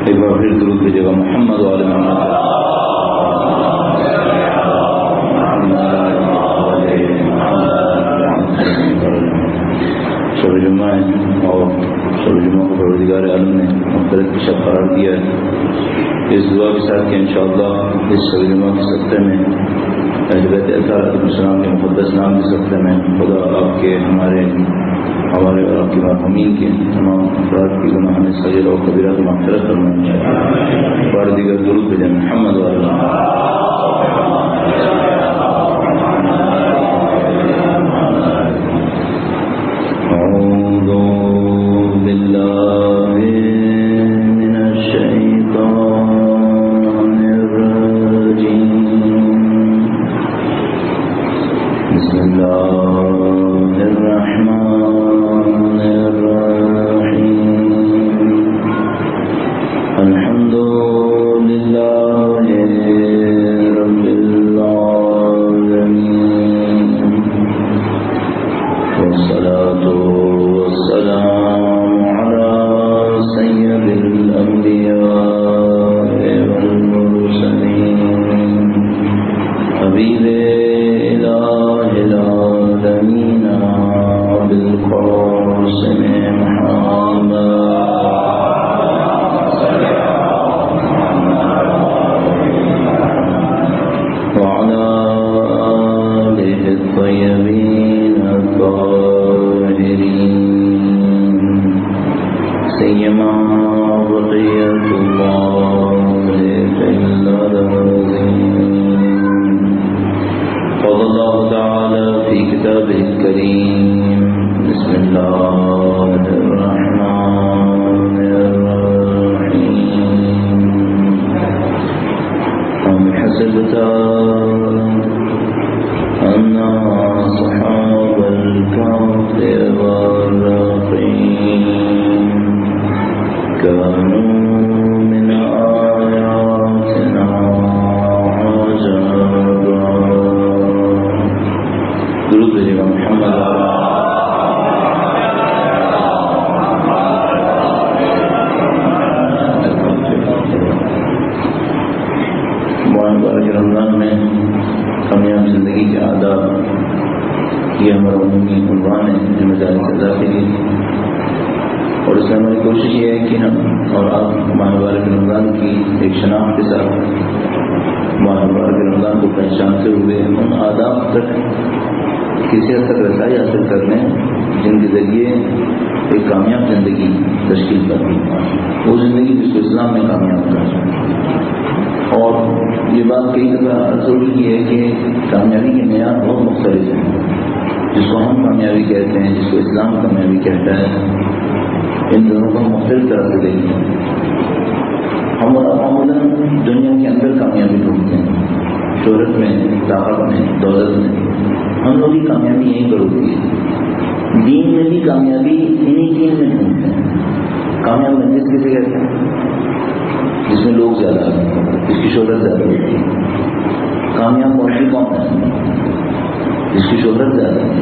ایک بار پھر درود بھیجے گا محمد وعلی محمد. شب جمعہ ہے اور شب جمعہ کو پروردگار عالم نے مختلف کی شب قرار دیا ہے. اس دعا کے ساتھ کہ انشاءاللہ اس شب جمعہ کے سبتے میں اہل بیت اطہار علیہ السلام کے مقدس نام کے سبتے میں خدا آپ کے ہمارے اور آپ کی مرحومین کے تمام افراد کی گناہوں صغیرہ و کبیرہ کی مغفرت فرمائے. اور دیگر درود بھیجیں محمد وعلی اعوذ باللہ من الشیطان الرجیم. بسم اللہ الرحمن الرحیم. الحمد للہ رب العالمین والصلاة والسلام علی سید الانبیاء والمرسلین حبیب الہ العالمین بالقاسم محمد وعلى آله الطيبين الطاهرين سيما بقية الله في الأرضين. قال الله تعالى في كتابه الكريم بسم الله الرحمن الرحيم. أم حسبت أن أصحاب الكهف والرقيم كانوا من آياتنا عجبا. درود بھیجیے محمد مبارک رمضان میں کامیاب زندگی کے آداب یہ ہمارا عمومی عنوان ہے ذمہ داری سے ادا کی. اور اس میں ہماری کوشش یہ ہے کہ ہم اور آپ ماہ مبارک رمضان کی ایک شناخت کے ساتھ ماہ مبارک رمضان کو پہچانتے ہوئے ان آداب تک کسی حد تک رسائی حاصل کر لیں جن کے ذریعے ایک کامیاب زندگی تشکیل کرتی ہے، وہ زندگی جس کو اسلام میں کامیاب کرنا. اور یہ بات کئی دفعہ ضرور کی ہے کہ کامیابی کے معیار بہت مختلف ہیں. جس کو ہم کامیابی کہتے ہیں، جس کو اسلام کامیابی کہتا ہے، ان دونوں کو مختلف طرح سے دیکھتے ہیں. ہم معمولاً دنیا کے اندر کامیابی ڈھونڈتے ہیں، شہرت میں، طاقت میں، دولت میں. ہم لوگ کی کامیابی یہیں پر ہوتی ہے. دین میں بھی کامیابی انہیں چیز میں ڈھونڈتے ہیں. کامیاب منزل کسے کہتے ہیں؟ جس میں لوگ زیادہ ہیں، جس کی شہرت زیادہ ہوتی ہے. کامیاب مولوی کون ہے؟ جس کی شہرت زیادہ ہے.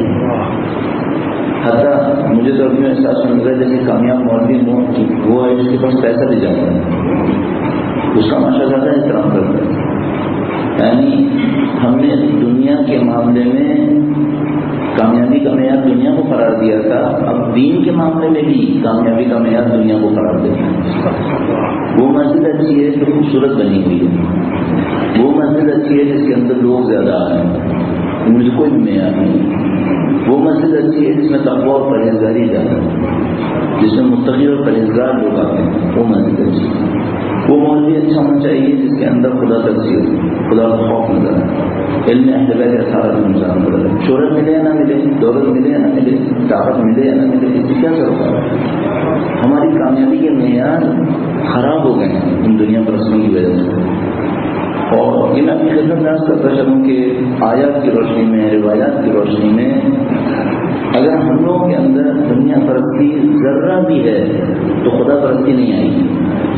حتیٰ مجھے تو ابھی احساس مل رہا ہے جیسے کامیاب مولوی وہ ہے جس کے پاس پیسہ بھی جاتا ہے، اس کا ماشاء زیادہ احترام کرتا ہے. یعنی ہم نے دنیا کے معاملے میں کامیابی کا معیار دنیا کو قرار دیا تھا، اب دین کے معاملے میں بھی کامیابی کا معیار دنیا کو قرار دیتا ہے. وہ مسجد اچھی ہے جو خوبصورت بنی ہوئی ہے، وہ مسجد اچھی ہے جس کے اندر لوگ زیادہ آ رہے ہیں، مجھے کوئی معیار نہیں. وہ مسجد اچھی ہے جس میں تقویٰ اور پرہیزگاری زیادہ ہے، جس میں متقی اور پرہیزگار لوگ آتے ہیں، وہ مسجد اچھی ہے. وہ مولوی اچھا ہونا چاہیے جس کے اندر خدا تقسیم، خدا کا خوف نظر ہے، علم اہل بیت اطہار علیہ السلام نظر ہے. شہرت ملے یا نہ ملے، دولت ملے یا نہ ملے، طاقت ملے یا نہ ملے، اس سے کیا سروکار ہے؟ ہماری کامیابی کے معیار خراب ہو گئے ہیں ان دنیا پرستوں کی وجہ سے. اور یہ میں اپنی خدمت میں عرض کرتا چلوں کہ آیات کی روشنی میں، روایات کی روشنی میں اگر ہم لوگوں کے اندر دنیا پرستی ذرہ بھی ہے تو خدا پرستی نہیں آئے گی.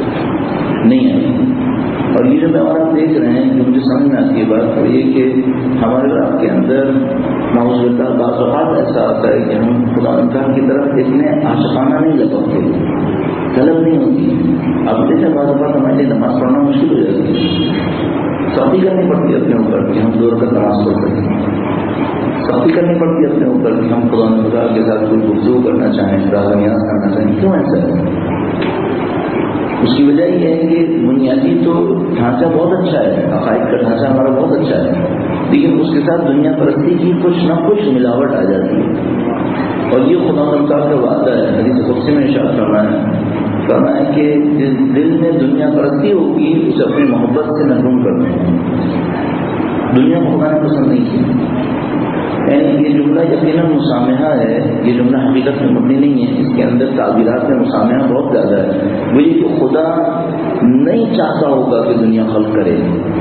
اور یہ جو میں اور آپ دیکھ رہے ہیں جو مجھے سمجھ میں آتی ہے بات وہ یہ کہ ہمارے آپ کے اندر معاذ اللہ بعض اوقات ایسا آتا ہے کہ ہم خدا تعالیٰ کی طرف اتنے عاشقانہ نہیں لپکتے، طلب نہیں ہوتی. اب دیکھیں بعض اوقات ہمارے لیے نماز پڑھنا مشکل ہو جاتی ہے، سختی کرنی پڑتی ہے اپنے اوپر کہ ہم 2 رکعت نماز پڑھ سکیں، سختی کرنی پڑتی ہے اپنے اوپر کہ ہم خدا کے ساتھ کوئی گفتگو کرنا چاہیں، راز نیاز کرنا چاہیں. کیوں ایسا ہے؟ اس کی وجہ یہ ہے کہ بنیادی تو ڈھانچہ بہت اچھا ہے، عقائد کا ڈھانچہ ہمارا بہت اچھا ہے، لیکن اس کے ساتھ دنیا پرستی کی کچھ نہ کچھ ملاوٹ آ جاتی ہے. اور یہ خدا تعالیٰ کا وعدہ ہے، حدیث قدسی میں ارشاد فرمایا ہے کہ جس دل میں دنیا پرستی ہوگی اسے اپنی محبت سے محروم کر دیں. دنیا کو خدا نے پسند نہیں کی. یعنی یہ جملہ یقیناً مسامحہ ہے، یہ جملہ حقیقت میں مبنی نہیں ہے، اس کے اندر تعبیرات میں مسامحہ بہت زیادہ ہے. وہ یہ کہ خدا نہیں چاہتا ہوگا کہ دنیا خلق کرے،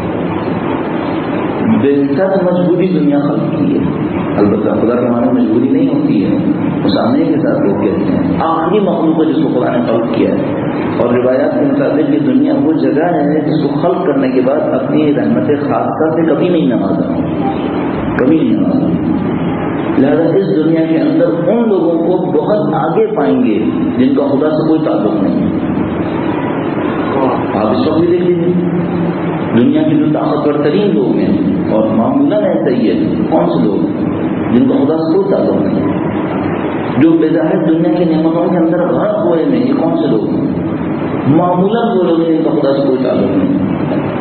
بے حد مجبوری دنیا خلق کی ہے. البتہ خدا کے معنی مجبوری نہیں ہوتی ہے، مسامحے کے ساتھ لوگ کہتے ہیں آخری مخلوق ہے جس کو خدا نے خلق کیا ہے. اور روایات کے مطابق یہ دنیا وہ جگہ ہے جس کو خلق کرنے کے بعد اپنی رحمت خاصہ سے کبھی نہیں نوازا، کبھی نہیں نوازا. لہذا اس دنیا کے اندر ان لوگوں کو بہت آگے پائیں گے جن کا خدا سے کوئی تعلق نہیں ہے. آپ اس وقت بھی دیکھ لیجیے دنیا کے جو طاقتور ترین لوگ ہیں، اور معمولاً ایسا ہی ہے، کون سے لوگ جن کا خدا سے کوئی تعلق نہیں ہے، جو بظاہر دنیا کی نعمتوں کے اندر غرق ہوئے ہیں، یہ کون سے لوگ ہیں؟ معمولاً وہ لوگ ہیں جن کا خدا سے کوئی تعلق نہیں ہے.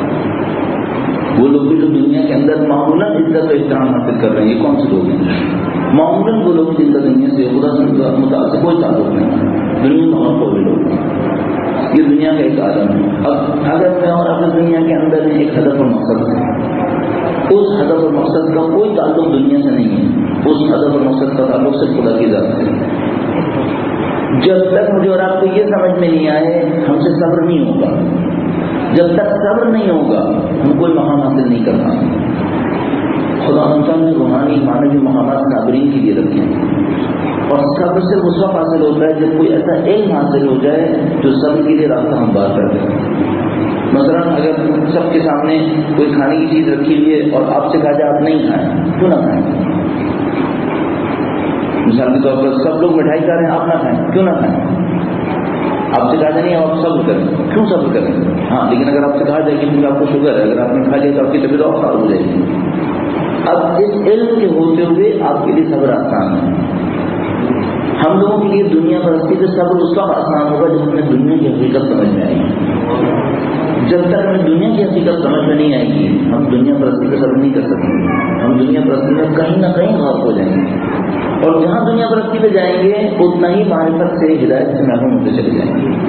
وہ لوگ بھی جو دنیا کے اندر معمولاً عزت و احترام حاصل کر رہے ہیں، یہ کون سے لوگ ہیں؟ معمولاً وہ لوگ جن کا دنیا سے خدا سے متعلق کوئی تعلق نہیں ہے، دنیا میں اور کوئی لوگ. یہ دنیا کا ایک عالم ہے. اب اگر میں اور اپنے دنیا کے اندر ایک ہدف اور مقصد ہے، اس ہدف اور مقصد کا کوئی تعلق دنیا سے نہیں ہے، اس ہدف اور مقصد کا تعلق صرف خدا کی ذات سے. جب تک مجھے اور آپ کو یہ سمجھ میں نہیں آئے ہم سے صبر نہیں ہوگا. جب تک صبر نہیں ہوگا ہم کوئی مقام حاصل نہیں کر پائیں گے. خدا تعالیٰ نے روحانی معنوی مقامات صابرین کے لیے رکھے ہیں، اور صبر سے اس وقت حاصل ہوتا ہے جب کوئی ایسا علم حاصل ہو جائے جو صبر کے لیے راستہ ہموار کر دے. مثلا اگر سب کے سامنے کوئی کھانے کی چیز رکھی ہوئی ہے اور آپ سے کہا جائے آپ نہیں کھائیں، کیوں نہ کھائیں؟ مثال کے طور پر سب لوگ مٹھائی کھا رہے ہیں، آپ نہ کھائیں، کیوں نہ کھائیں؟ آپ سے کہا جائے نہیں آپ صبر کریں، کیوں صبر کریں؟ ہاں لیکن اگر آپ سے کہا جائے کہ آپ کو شوگر ہے، اگر آپ نے کھا لیا تو آپ کی طبیعت اور خراب ہو جائے گی. اب اس علم کے ہوتے ہوئے آپ کے لیے صبر آسان ہے. ہم لوگوں کے لیے دنیا پرستی سے صبر اس وقت آسان ہوگا جب ہمیں دنیا کی حقیقت سمجھ میں آئے گی. جب تک ہمیں دنیا کی حقیقت سمجھ میں نہیں آئے گی ہم دنیا پرستی پہ صبر نہیں کر سکیں گے. ہم دنیا پرستی میں کہیں نہ کہیں غرق ہو جائیں گے، اور جہاں دنیا پرستی پہ جائیں گے اتنا ہی معرفت سے ہدایت سے محروم ہوتے چلے جائیں گے.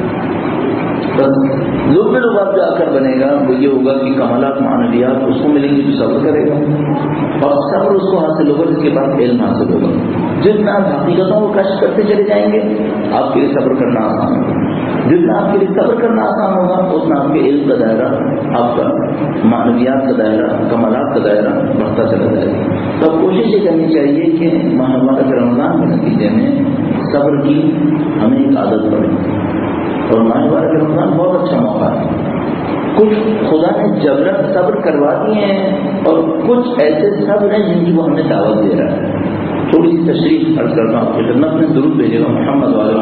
لوگ میں لوگ جو آ کر بنے گا وہ یہ ہوگا کہ کمالات معنویات اس کو ملیں گے جو صبر کرے گا، اور صبر اس کو حاصل ہوگا جس کے بعد علم حاصل ہوگا. جتنا آپ حقیقتوں کو کشف کرتے چلے جائیں گے آپ کے لیے صبر کرنا آسان ہوگا. جتنا آپ کے لیے صبر کرنا آسان ہوگا اتنا آپ کے علم کا دائرہ، آپ کا معنویات کا دائرہ، کمالات کا دائرہ بڑھتا چلا جائے گا. تو کوشش یہ کرنی چاہیے کہ ماہ مبارک رمضان کے نتیجے میں صبر کی ہمیں ایک عادت پڑے. اور ماہ مبارک رمضان بہت اچھا موقع ہے. کچھ خدا نے جبرن صبر کروا دیے ہیں اور کچھ ایسے صبر ہیں جن کی وہ ہمیں دعوت دے رہا ہے. تھوڑی سی تشریف عرض کرتا ہوں. جنت میں درود بھیجے گا محمد والے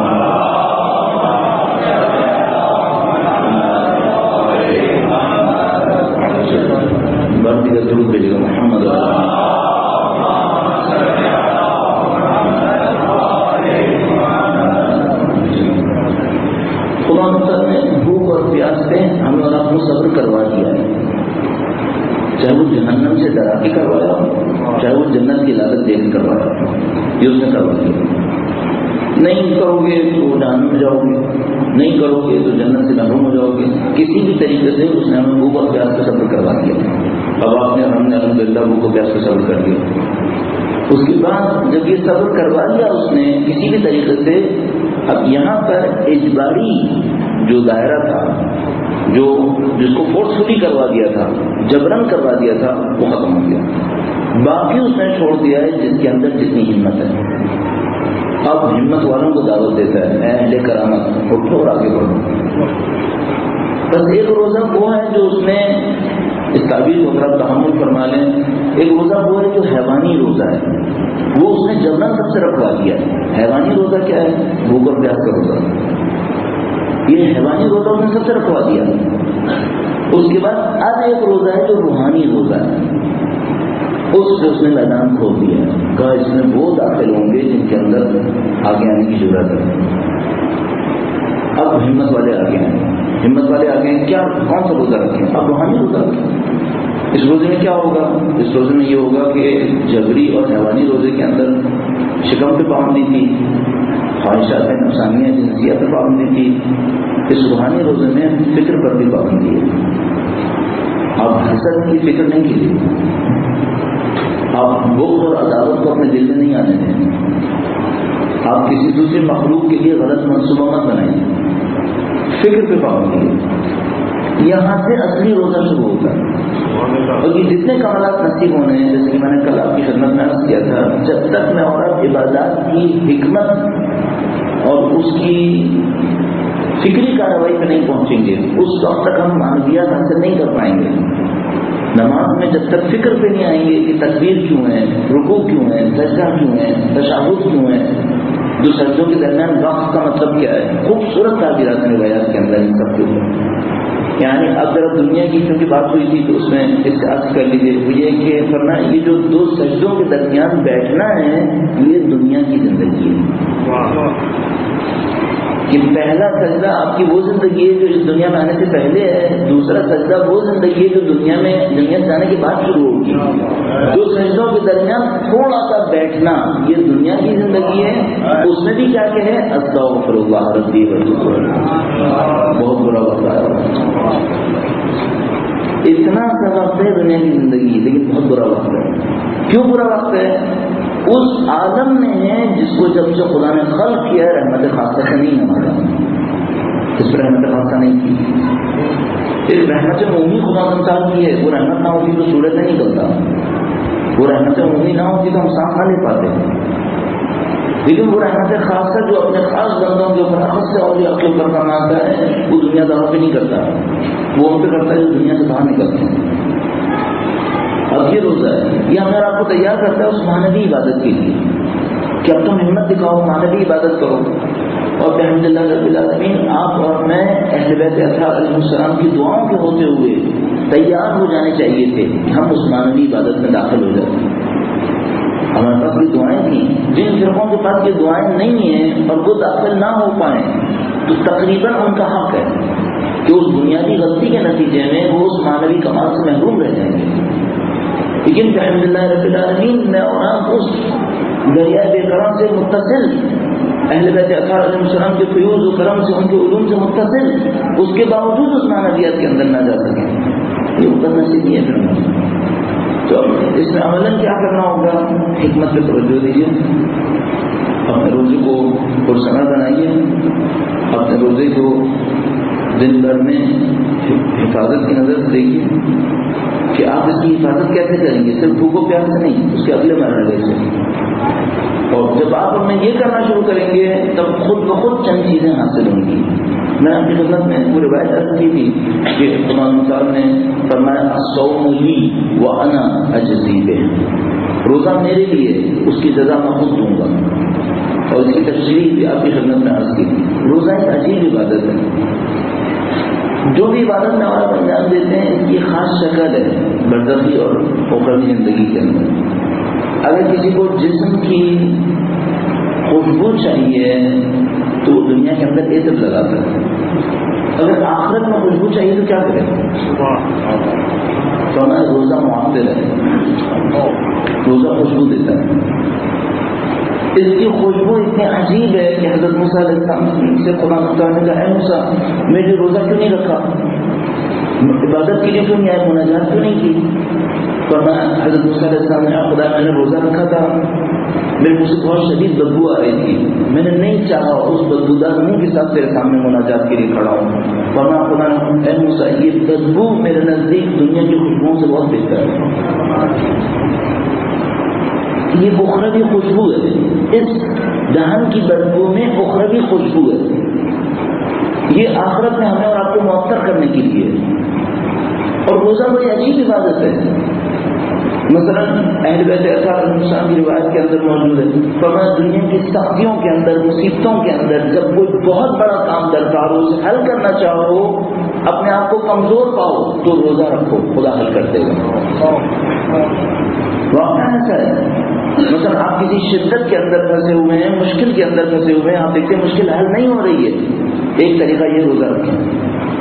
بڑھتی کا درود بھیجے گا محمد والے. خدا مطلب نے بھوک اور پیاس سے ہمیں اور آپ کو صبر کروا دیا ہے. چاہے وہ جہنم سے ڈرا کے کروایا ہو، چاہے وہ جنت کی لالچ دے کے کروایا ہو، یہ اس نے کروا دیا. نہیں کرو گے تو جہنم میں جاؤ گے، نہیں کرو گے تو جنت سے محروم ہو جاؤ گے. کسی بھی طریقے سے اس نے ہمیں بھوک اور پیاس کا صبر کروا دیا. اب آپ نے ہم نے الحمدللہ بھوک اور پیاس کا صبر کر دیا. اس کے بعد جب یہ صبر کروا دیا اس نے کسی بھی طریقے سے، اب یہاں پر اجباری جو دائرہ تھا، جو جس کو فورسفلی کروا دیا تھا، جبرن کروا دیا تھا، وہ ختم ہو گیا. باقی اس نے چھوڑ دیا ہے جس کے اندر جتنی ہمت ہے. اب ہمت والوں کو دعوت دیتا ہے، اے اہل کرامت اٹھو اور آگے بڑھو. بس ایک روزہ وہ ہے جو اس نے اس تعبیر کو اگر تحمل فرما لیں، ایک روزہ وہ ہے جو حیوانی روزہ ہے، وہ اس نے جبرن سب سے رکھوا دیا ہے. حیوانی روزہ کیا ہے؟ بھوک اور پیاس کا روزہ. یہ حیوانی روزہ اس نے سب سے رکھوا دیا. اس کے بعد اب ایک روزہ ہے جو روحانی روزہ ہے، اس نے میدان کھول دیا. کہا اس میں وہ داخل ہوں گے جن کے اندر آگے آنے کی ضرورت ہے. اب ہمت والے آگے ہیں، ہمت والے آگے ہیں. کیا کون سا روزہ رکھیں؟ اب روحانی روزہ رکھیں. اس روزے میں کیا ہوگا؟ اس روزے میں یہ ہوگا کہ جبری اور حیوانی روزے کے اندر شکم پہ پابندی تھی، خواہشات نفسانیہ جنسیہ پہ پابندی تھی. اس روحانی روزے میں فکر پر بھی پابندی ہے. آپ حسد کی فکر نہیں کیجیے، آپ بغض اور عداوت کو اپنے دل میں نہیں آنے دیں. آپ کسی دوسرے مخلوق کے لیے غلط منصوبہ مت بنائیں. فکر پہ پابندی ہے. یہاں سے اصلی روزہ شروع ہوتا ہے. اور یہ جتنے کمالات نصیب ہونے ہیں، جیسے کہ میں نے کل آپ کی خدمت میں عرض کیا تھا، جب تک میں اور آپ عبادات کی حکمت اور اس کی فکری کارروائی پہ نہیں پہنچیں گے، اس وقت تک ہم معنویات حاصل نہیں کر پائیں گے. نماز میں جب تک فکر پہ نہیں آئیں گے کہ تکبیر کیوں ہے، رکوع کیوں ہے، سجدہ کیوں ہے، تشہد کیوں ہے، جو سجدوں کے درمیان وقت کا مطلب کیا ہے، خوبصورت تعبیرات ہیں روایات کے اندر ان سب کے اوپر. یعنی اب ذرا دنیا کی کیونکہ بات ہوئی تھی تو اس میں اس سے عرض کر لیجیے. وہ یہ کہ فرمایا یہ جو دو سجدوں کے درمیان بیٹھنا ہے یہ دنیا کی زندگی ہے. کہ پہلا سجدہ آپ کی وہ زندگی ہے جو اس دنیا میں آنے سے پہلے ہے، دوسرا سجدہ وہ زندگی ہے جو دنیا سے جانے کے بعد شروع ہوگی. دو سجدوں کے درمیان تھوڑا سا بیٹھنا یہ دنیا کی زندگی ہے. اس میں بھی کیا کہ ہے استغفر اللہ ربی واتوب الیہ، بہت برا وقت ہے. اتنا سا وقت ہے دنیا کی زندگی، لیکن بہت برا وقت ہے. کیوں برا وقت ہے؟ اس عالم میں ہے جس کو جب سے خدا نے خلق کیا رحمت خاصہ سے نہیں نوازا. اس پر رحمت خاصہ نہیں کی. ایک رحمت عمومی خدا انسان کی ہے. وہ رحمت نہ ہوتی تو سورج نہیں نکلتا، وہ رحمت عمومی نہ ہوتی تو ہم سانس نہ لے پاتے. لیکن وہ رحمت خاصہ جو اپنے خاص بندوں کے اوپر خاص سے اولیاء کے اوپر فرماتا ہے وہ دنیا داروں پہ نہیں کرتا، وہ ان پہ کرتا ہے جو دنیا سے باہر نکلتے ہیں. اب یہ روزہ ہے، یہ ہمیں آپ کو تیار کرتا ہے اس معنوی عبادت کے لیے کہ اب تم ہمت دکھاؤ، معنوی عبادت کرو. اور الحمدللہ رب العالمین آپ اور میں اہل بیت اطہار علیہ السلام کی دعاؤں کے ہوتے ہوئے تیار ہو جانے چاہیے تھے کہ ہم اس معنوی عبادت میں داخل ہو جاتے. ہمارے پاس یہ دعائیں تھیں. جن فرقوں کے پاس یہ دعائیں نہیں ہیں اور وہ داخل نہ ہو پائیں تو تقریباً ان کا حق ہے کہ اس بنیادی غلطی کے نتیجے میں وہ اس معنوی کمال سے محروم رہ جائیں گے. لیکن الحمدللہ رب العالمین میں اور آپ اس دریائے بے کرم سے متصل، اہل بیت اطہار علیہ السلام کے فیوز و کرم سے، ان کے علوم سے متصل، اس کے باوجود اس معنویات کے اندر نہ جا سکیں. یہ اوپر نصیب نہیں ہے. پھر تو اس میں عملاً کیا کرنا ہوگا؟ حکمت پہ توجہ دیجیے. اپنے روزے کو پرسنہ بنائیے. اپنے روزے کو دن بھر میں حفاظت کی نظر سے دیکھیے کہ آپ اس کی حفاظت کیسے کریں گے. صرف بھوک و پیاس سے نہیں، اس کے اگلے مرحلے سے. اور جب آپ اپنے یہ کرنا شروع کریں گے تب خود بخود چند چیزیں حاصل ہوں گی. میں آپ کی خدمت میں وہ روایت عرض کی تھی کہ امام صاحب نے فرمایا الصوم لی وانا اجزی بہ، روزہ میرے لیے، اس کی جزا میں خود دوں گا. اور اس کی تشریح بھی آپ کی خدمت میں عرض کی تھی. روزہ ایک عجیب عبادت ہے. جو بھی عبادت میں آپ انجام دیتے ہیں اس کی خاص شکل ہے برزخی اور اخروی زندگی کے اندر. اگر کسی کو جسم کی خوشبو چاہیے تو وہ دنیا کے اندر عطر لگاتا ہے. اگر آخرت میں خوشبو چاہیے تو کیا کرے؟ تو ہمارا روزہ معطر ہے، روزہ خوشبو دیتا ہے. اس کی خوشبو اتنی عجیب ہے کہ حضرت موسیٰ علیہ السلام سے خدا مختار نے کہا اے موسیٰ میں نے روزہ کیوں نہیں رکھا، عبادت کے لیے کیوں نہیں آئے، مناجات کیوں نہیں کی؟ فرمایا حضرت موسیٰ علیہ السلام نے خدا میں نے روزہ رکھا تھا، میرے منہ سے بہت شدید بدبو آ رہی تھی، میں نے نہیں چاہا اس بدبودار منہ کے ساتھ تیرے سامنے مناجات کے لیے کھڑا ہوں. فرمایا خدا نے اے موسیٰ یہ بدبو میرے نزدیک دنیا کی خوشبوؤں سے بہت بہتر ہے. یہ اخروی خوشبو ہے، اس جہان کی بدبو میں اخروی خوشبو ہے. یہ آخرت میں ہمیں اور آپ کو معطر کرنے کے لیے. اور روزہ بڑی عجیب عبادت ہے. مثلا اہل بیت اطہار علیہ السلام کی روایت کے اندر موجود ہے، فرمایا دنیا کی سختیوں کے اندر، مصیبتوں کے اندر جب کوئی بہت بڑا کام درکار ہو، اسے حل کرنا چاہو، اپنے آپ کو کمزور پاؤ تو روزہ رکھو، خدا حل کر دے گا۔ واقعہ ایسا ہے، مثلا آپ کسی شدت کے اندر پھنسے ہوئے ہیں، مشکل کے اندر پھنسے ہوئے ہیں، آپ دیکھتے ہیں مشکل حل نہیں ہو رہی ہے، ایک طریقہ یہ روزہ رکھیں۔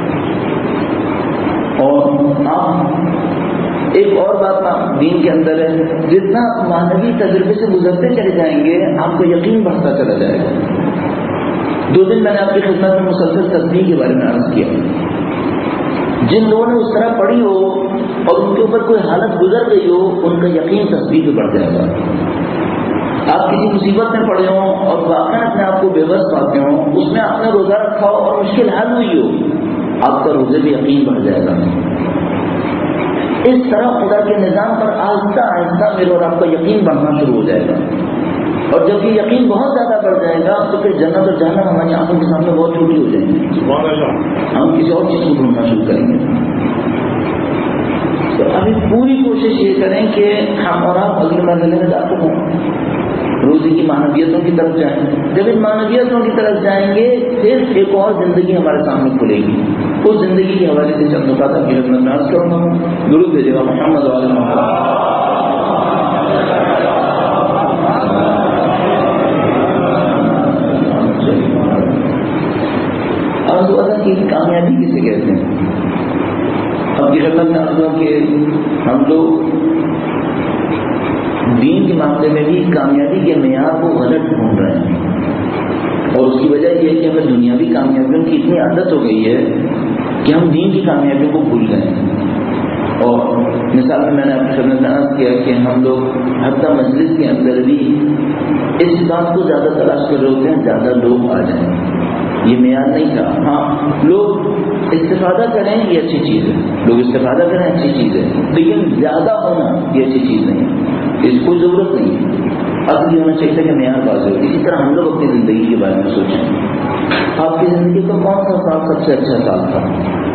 اور آپ ایک اور بات دین کے اندر ہے، جتنا معنوی تجربے سے گزرتے چلے جائیں گے آپ کو یقین بڑھتا چلا جائے گا۔ 2 دن میں نے آپ کی خدمت میں مسلسل تسبیح کے بارے میں عرض کیا، جن لوگوں نے اس طرح پڑھی ہو اور ان کے اوپر کوئی حالت گزر گئی ہو، ان کا یقین تسبیح پہ بڑھ جائے گا۔ آپ کسی مصیبت میں پڑے ہوں اور واقعی اپنے آپ کو بے بس پاتے ہوں، اس میں آپ نے روزہ رکھا ہو اور مشکل حل ہوئی ہو، آپ کا روزے بھی یقین بڑھ جائے گا۔ اس طرح خدا کے نظام پر آہستہ آہستہ میرے اور آپ کا یقین بڑھنا شروع ہو جائے گا، اور جب یہ یقین بہت زیادہ بڑھ جائے گا تو پھر جنت اور جہنم ہماری آنکھوں کے سامنے بہت چھوٹی ہو جائیں گی، ہم کسی اور چیز کو ڈھونڈنا شروع کریں گے۔ تو ابھی پوری کوشش یہ کریں کہ ہم اور آپ اگلے مرحلے میں داخل ہوں، روزی کی معنویتوں کی طرف جائیں۔ جب ان معنویتوں کی طرف جائیں گے پھر ایک اور زندگی ہمارے سامنے کھلے گی، اس زندگی کے حوالے سے چند نکات آپ کی خدمت میں عرض کروں گا۔ درود بھیجے گا محمد وعلی محمد۔ عرض ہوا تھا کہ کامیابی کسے کہتے ہیں؟ اب کی خدمت میں عرض ہوا کہ ہم لوگ دین کے معاملے میں بھی کامیابی کے معیار کو غلط ڈھونڈ رہے ہیں، اور اس کی وجہ یہ ہے کہ ہمیں دنیاوی کامیابیوں کی اتنی عادت ہو گئی ہے کہ ہم دین کی کامیابیوں کو بھول گئے ہیں۔ اور مثال میں نے آپ کی خدمت میں عرض کیا کہ ہم لوگ حتی مجلس کے اندر بھی اس بات کو زیادہ تلاش کر رہے ہوتے ہیں زیادہ لوگ آ جائیں، یہ معیار نہیں تھا۔ ہاں لوگ استفادہ کریں یہ اچھی چیز ہے، لوگ استفادہ کریں اچھی چیز ہے، لیکن زیادہ ہونا یہ اچھی چیز نہیں ہے، اس کو ضرورت نہیں ہے۔ اب یہ ہونا چاہیے کہ معیار واضح ہو۔ اسی طرح ہم لوگ اپنی زندگی کے بارے میں سوچیں، آپ کی زندگی کا کون سا سال سب سے اچھا سال تھا؟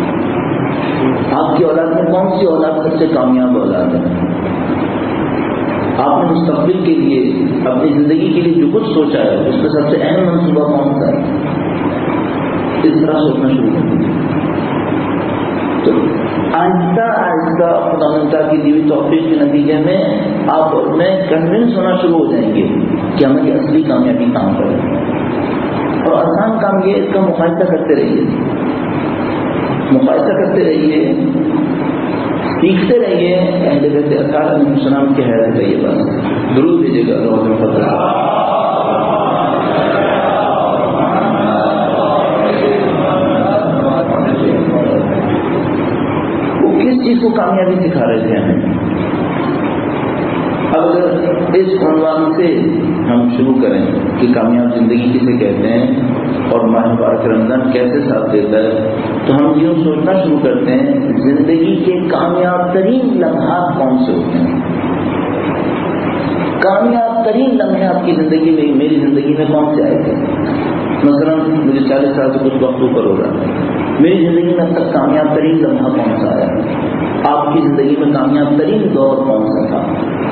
آپ کی اولاد میں کون سی اولاد سب سے کامیاب اولاد ہے؟ آپ نے مستقبل کے لیے اپنی زندگی کے لیے جو کچھ سوچا ہے اس میں سب سے اہم منصوبہ کون سا ہے؟ اس طرح سوچنا شروع کریں۔ تو آہستہ آہستہ خدا کی دی ہوئی توفیق کے نتیجے میں آپ اور میں کنونس ہونا شروع ہو جائیں گے کہ ہماری اصلی کامیابی کام کرے، اور آسان کام یہ اس کا مقایسہ کرتے رہیے، مقایسہ کرتے رہیے، سیکھتے رہیے اہل بیت اطہار علیہ السلام کے حیات طیبہ۔ درود بھیجے گا روز الفضل۔ چیز کو کامیابی سکھا رہے تھے ہمیں۔ اگر اس عنوان سے ہم شروع کریں کہ کامیاب زندگی کسے کہتے ہیں اور ماہ مبارک رمضان کیسے ساتھ دیتا ہے، تو ہم یوں سوچنا شروع کرتے ہیں زندگی کے کامیاب ترین لمحات کون سے ہوتے ہیں؟ کامیاب ترین لمحے آپ کی زندگی میں، میری زندگی میں کون سے آئے تھے؟ مثلا مجھے 40 سال سے کچھ وقت اوپر ہو رہا ہے، میری زندگی میں اب تک کامیاب ترین لمحہ کون سا آیا؟ آپ کی زندگی میں کامیاب ترین دور کون سا تھا؟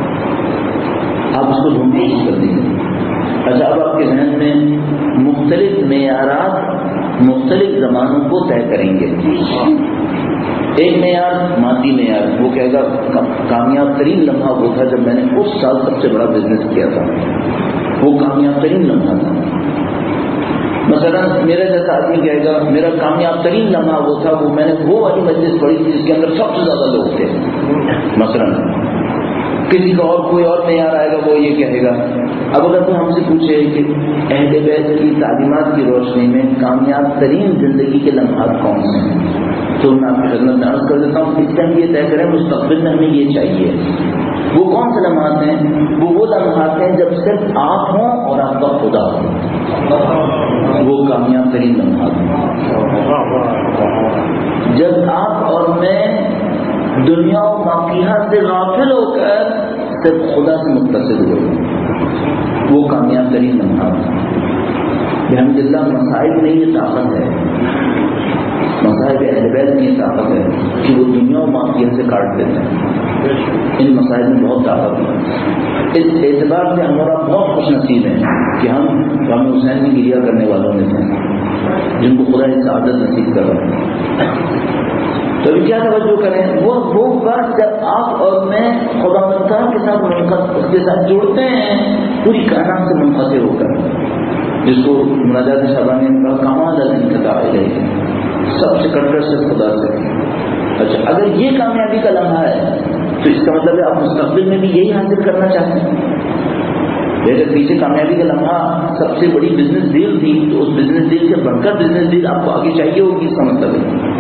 آپ اس کو ڈھونڈنے کی کر دیجیے۔ اچھا، اب آپ کے ذہن میں مختلف معیارات مختلف زمانوں کو طے کریں گے۔ ایک معیار مادی معیار، وہ کہے گا کامیاب ترین لمحہ وہ تھا جب میں نے اس سال سب سے بڑا بزنس کیا تھا، وہ کامیاب ترین لمحہ تھا۔ مثلا میرا جیسا آدمی کہے گا میرا کامیاب ترین لمحہ وہ تھا وہ میں نے وہ والی مجلس پڑھی تھی جس کے اندر سب سے زیادہ لوگ تھے۔ مثلا کسی کا اور کوئی اور معیار آئے گا، وہ یہ کہے گا۔ اب اگر کوئی ہم سے پوچھے کہ اہل بیت کی تعلیمات کی روشنی میں کامیاب ترین زندگی کے لمحات کون سے ہیں، تو میں آپ کی خدمت میں عرض کر دیتا ہوں اس ٹائم یہ طے کریں مستقبل میں ہمیں یہ چاہیے۔ وہ کون سے لمحات ہیں؟ وہ لمحات ہیں جب صرف آپ ہوں اور آپ کا خدا ہو، وہ کامیاب ترین لمحات ہیں۔ جب آپ اور میں دنیا و مافیہ سے غافل ہو کر صرف خدا سے متصل ہوئے، وہ کامیاب ترین لمحات ہیں۔ بحمد اللہ مسائل میں یہ طاقت ہے، مسائل صاحب اہل بیت میں یہ طاقت ہے کہ وہ دنیا و معافیت سے کاٹ دیتے ہیں. ان مسائل میں بہت طاقت ہے. اس اعتبار سے ہمارا بہت خوش نصیب ہے کہ ہم امام حسین میں گریہ کرنے والوں میں سے جن کو خدا اس سعادت نصیب کر رہا ہے. تو ابھی کیا توجہ کریں، وہ بات جب آپ اور میں خدا مختار کے ساتھ اس کے ساتھ جڑتے ہیں پوری کائنات سے منقطع ہو کر، جس کو مناجات شعبانی نے کہا کمال الانقطاع الیہ، سب سے کٹ کر سے خدا سے. اچھا، اگر یہ کامیابی کا لمحہ ہے تو اس کا مطلب ہے آپ مستقبل میں بھی یہی حاصل کرنا چاہتے ہیں. اگر پیچھے کامیابی کا لمحہ سب سے بڑی بزنس ڈیل تھی تو اس بزنس ڈیل سے بڑھ کر بزنس ڈیل آپ کو آگے چاہیے ہوگی، اس کا مطلب ہے.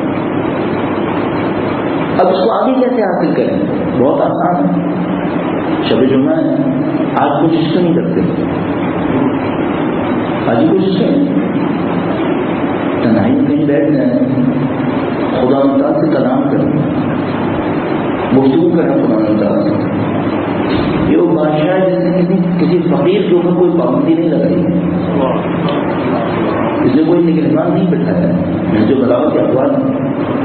اب اس کو آگے کیسے حاصل کریں؟ بہت آسان ہے. شب جمعہ ہے، آج کوشش کیوں نہیں کرتے؟ آج ہی کوشش کریں، تنہائی میں کہیں بیٹھ جائیں، خدا مختار سے کلام کریں، گفتگو کریں خدا مختار سے. یہ وہ بادشاہ جس نے کسی فقیر کے اوپر کوئی پابندی نہیں لگائی، اس نے کوئی نگہبان نہیں بٹھایا جو بلاوت کے اخبار ہیں.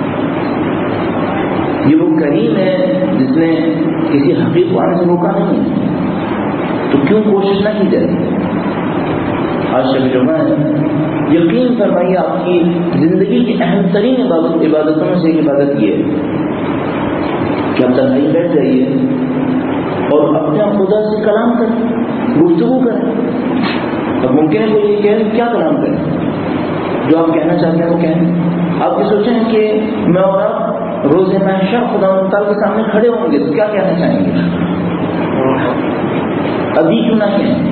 یہ وہ کریم ہے جس نے کسی حقیق کو آنے سے روکا نہیں، تو کیوں کوشش نہ کی جائے؟ آج شب جمعہ ہے، یقین فرمائیے آپ کی زندگی کی اہم ترین عبادتوں میں سے ایک عبادت یہ ہے کہ آپ تنہائی بیٹھ جائیے اور اپنے خدا سے کلام کریں، گفتگو کریں. اب ممکن ہے کوئی یہ کہے کیا کلام کریں، جو آپ کہنا چاہتے ہیں وہ کہیں. آپ یہ سوچیں کہ میں اور آپ روز محشر خدا مختار کے سامنے کھڑے ہوں گے تو کیا کہنا چاہیں گے؟ ابھی کیوں نہ کہیں.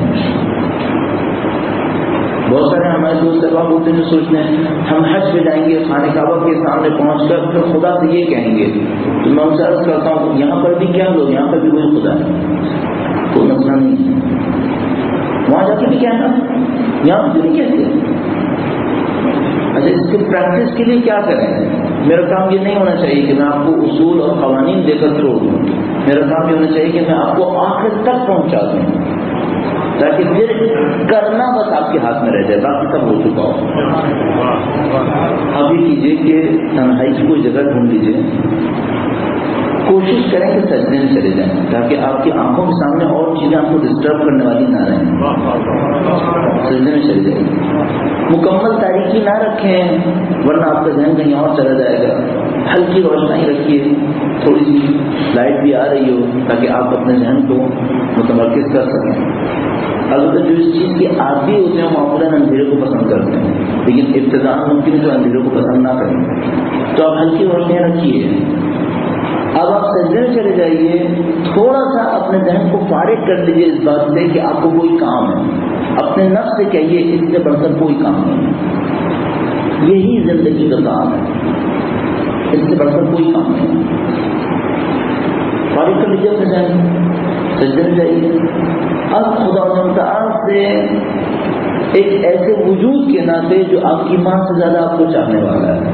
بہت سارے ہمارے دوست احباب ہوتے ہیں جو سوچتے ہیں ہم حج پہ جائیں گے، خانہ کعبہ کے سامنے پہنچ کر پھر خدا سے یہ کہیں گے. تو میں ان سے عرض کرتا ہوں یہاں پر بھی کیا لوگ، یہاں پر بھی وہی خدا ہے، کوئی مسئلہ نہیں ہے. وہاں جا کے بھی کہنا، یہاں پہ نہیں کہتے. اچھا، اس کے پریکٹس کے لیے کیا کریں؟ میرا کام یہ نہیں ہونا چاہیے کہ میں آپ کو اصول اور قوانین دے کر چھوڑ دوں. میرا کام یہ ہونا چاہیے کہ میں آپ کو آخر تک پہنچا دوں تاکہ پھر کرنا بس آپ کے ہاتھ میں رہ جائے، باقی سب ہو چکا ہو. ابھی کیجیے کہ تنہائی کی کوئی جگہ ڈھونڈ لیجیے، کوشش کریں کہ سجدے میں چلے جائیں تاکہ آپ کی آنکھوں کے سامنے اور چیزیں آپ کو ڈسٹرب کرنے والی نہ رہیں. سجدے میں چلے جائیں، مکمل تاریکی نہ رکھیں ورنہ آپ کا ذہن کہیں اور چلا جائے گا. ہلکی روشنائی رکھیے، تھوڑی سی لائٹ بھی آ رہی ہو تاکہ آپ اپنے ذہن کو متمرکز کر سکیں. البتہ جو اس چیز کے عادی ہوتے ہیں وہ معمولاً اندھیرے کو پسند کرتے ہیں، لیکن ابتداء ممکن ہے جو اندھیرے کو پسند نہ کریں، تو آپ ہلکی روشنیاں رکھیے. اب آپ سجدے میں چلے جائیے، تھوڑا سا اپنے ذہن کو فارغ کر لیجیے اس بات سے کہ آپ کو کوئی کام ہے. اپنے نفس سے کہیے اس سے بڑھ کر کوئی کام نہیں، یہی زندگی کا کام ہے، اس سے بڑھ کر کوئی کام نہیں. فارغ کر لیجیے اپنے ذہن، سجدے میں جائیے. اب خدا تعالی سے ایک ایسے وجود کے ناطے جو آپ کی ماں سے زیادہ آپ کو چاہنے والا ہے،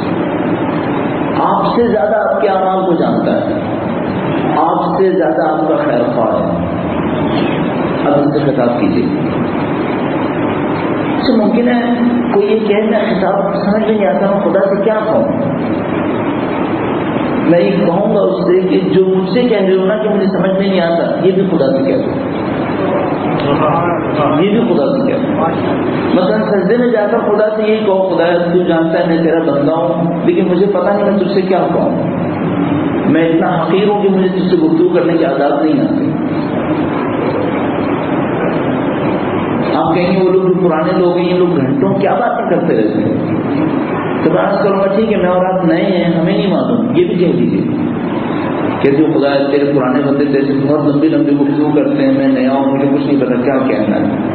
آپ سے زیادہ آپ کے اعمال کو جانتا ہے، آپ سے زیادہ آپ کا خیر خواہ ہے، اب ان سے خطاب کیجیے. اس سے ممکن ہے کوئی یہ کہے میں خطاب سمجھ نہیں آتا ہوں، خدا سے کیا کہوں؟ میں یہ کہوں گا اس سے کہ جو مجھ سے کہہ رہے ہو نا کہ مجھے سمجھ میں نہیں آتا، یہ بھی خدا سے کہہ دو، یہ بھی خدا سے کہہ دو. مثلا سجدے میں جا کر خدا سے یہی کہو خدا تو جانتا ہے میں تیرا بندہ ہوں لیکن مجھے پتا نہیں میں تجھ سے کیا کہوں، میں اتنا حقیر ہوں کہ مجھے تجھ سے گفتگو کرنے کی عادت نہیں آتی. آپ کہیں گے وہ لوگ جو پرانے لوگ ہیں یہ لوگ گھنٹوں کیا باتیں کرتے رہتے ہیں، تو میں عرض کروں گا ٹھیک ہے میں اور آپ نئے ہیں ہمیں نہیں معلوم، یہ بھی کہہ دیجیے کہ جو خدا ہے تیرے پرانے بندے تیرے بہت لمبی لمبی گفتگو کرتے ہیں، میں نیا ہوں مجھے کچھ نہیں پتا کیا کہنا ہے.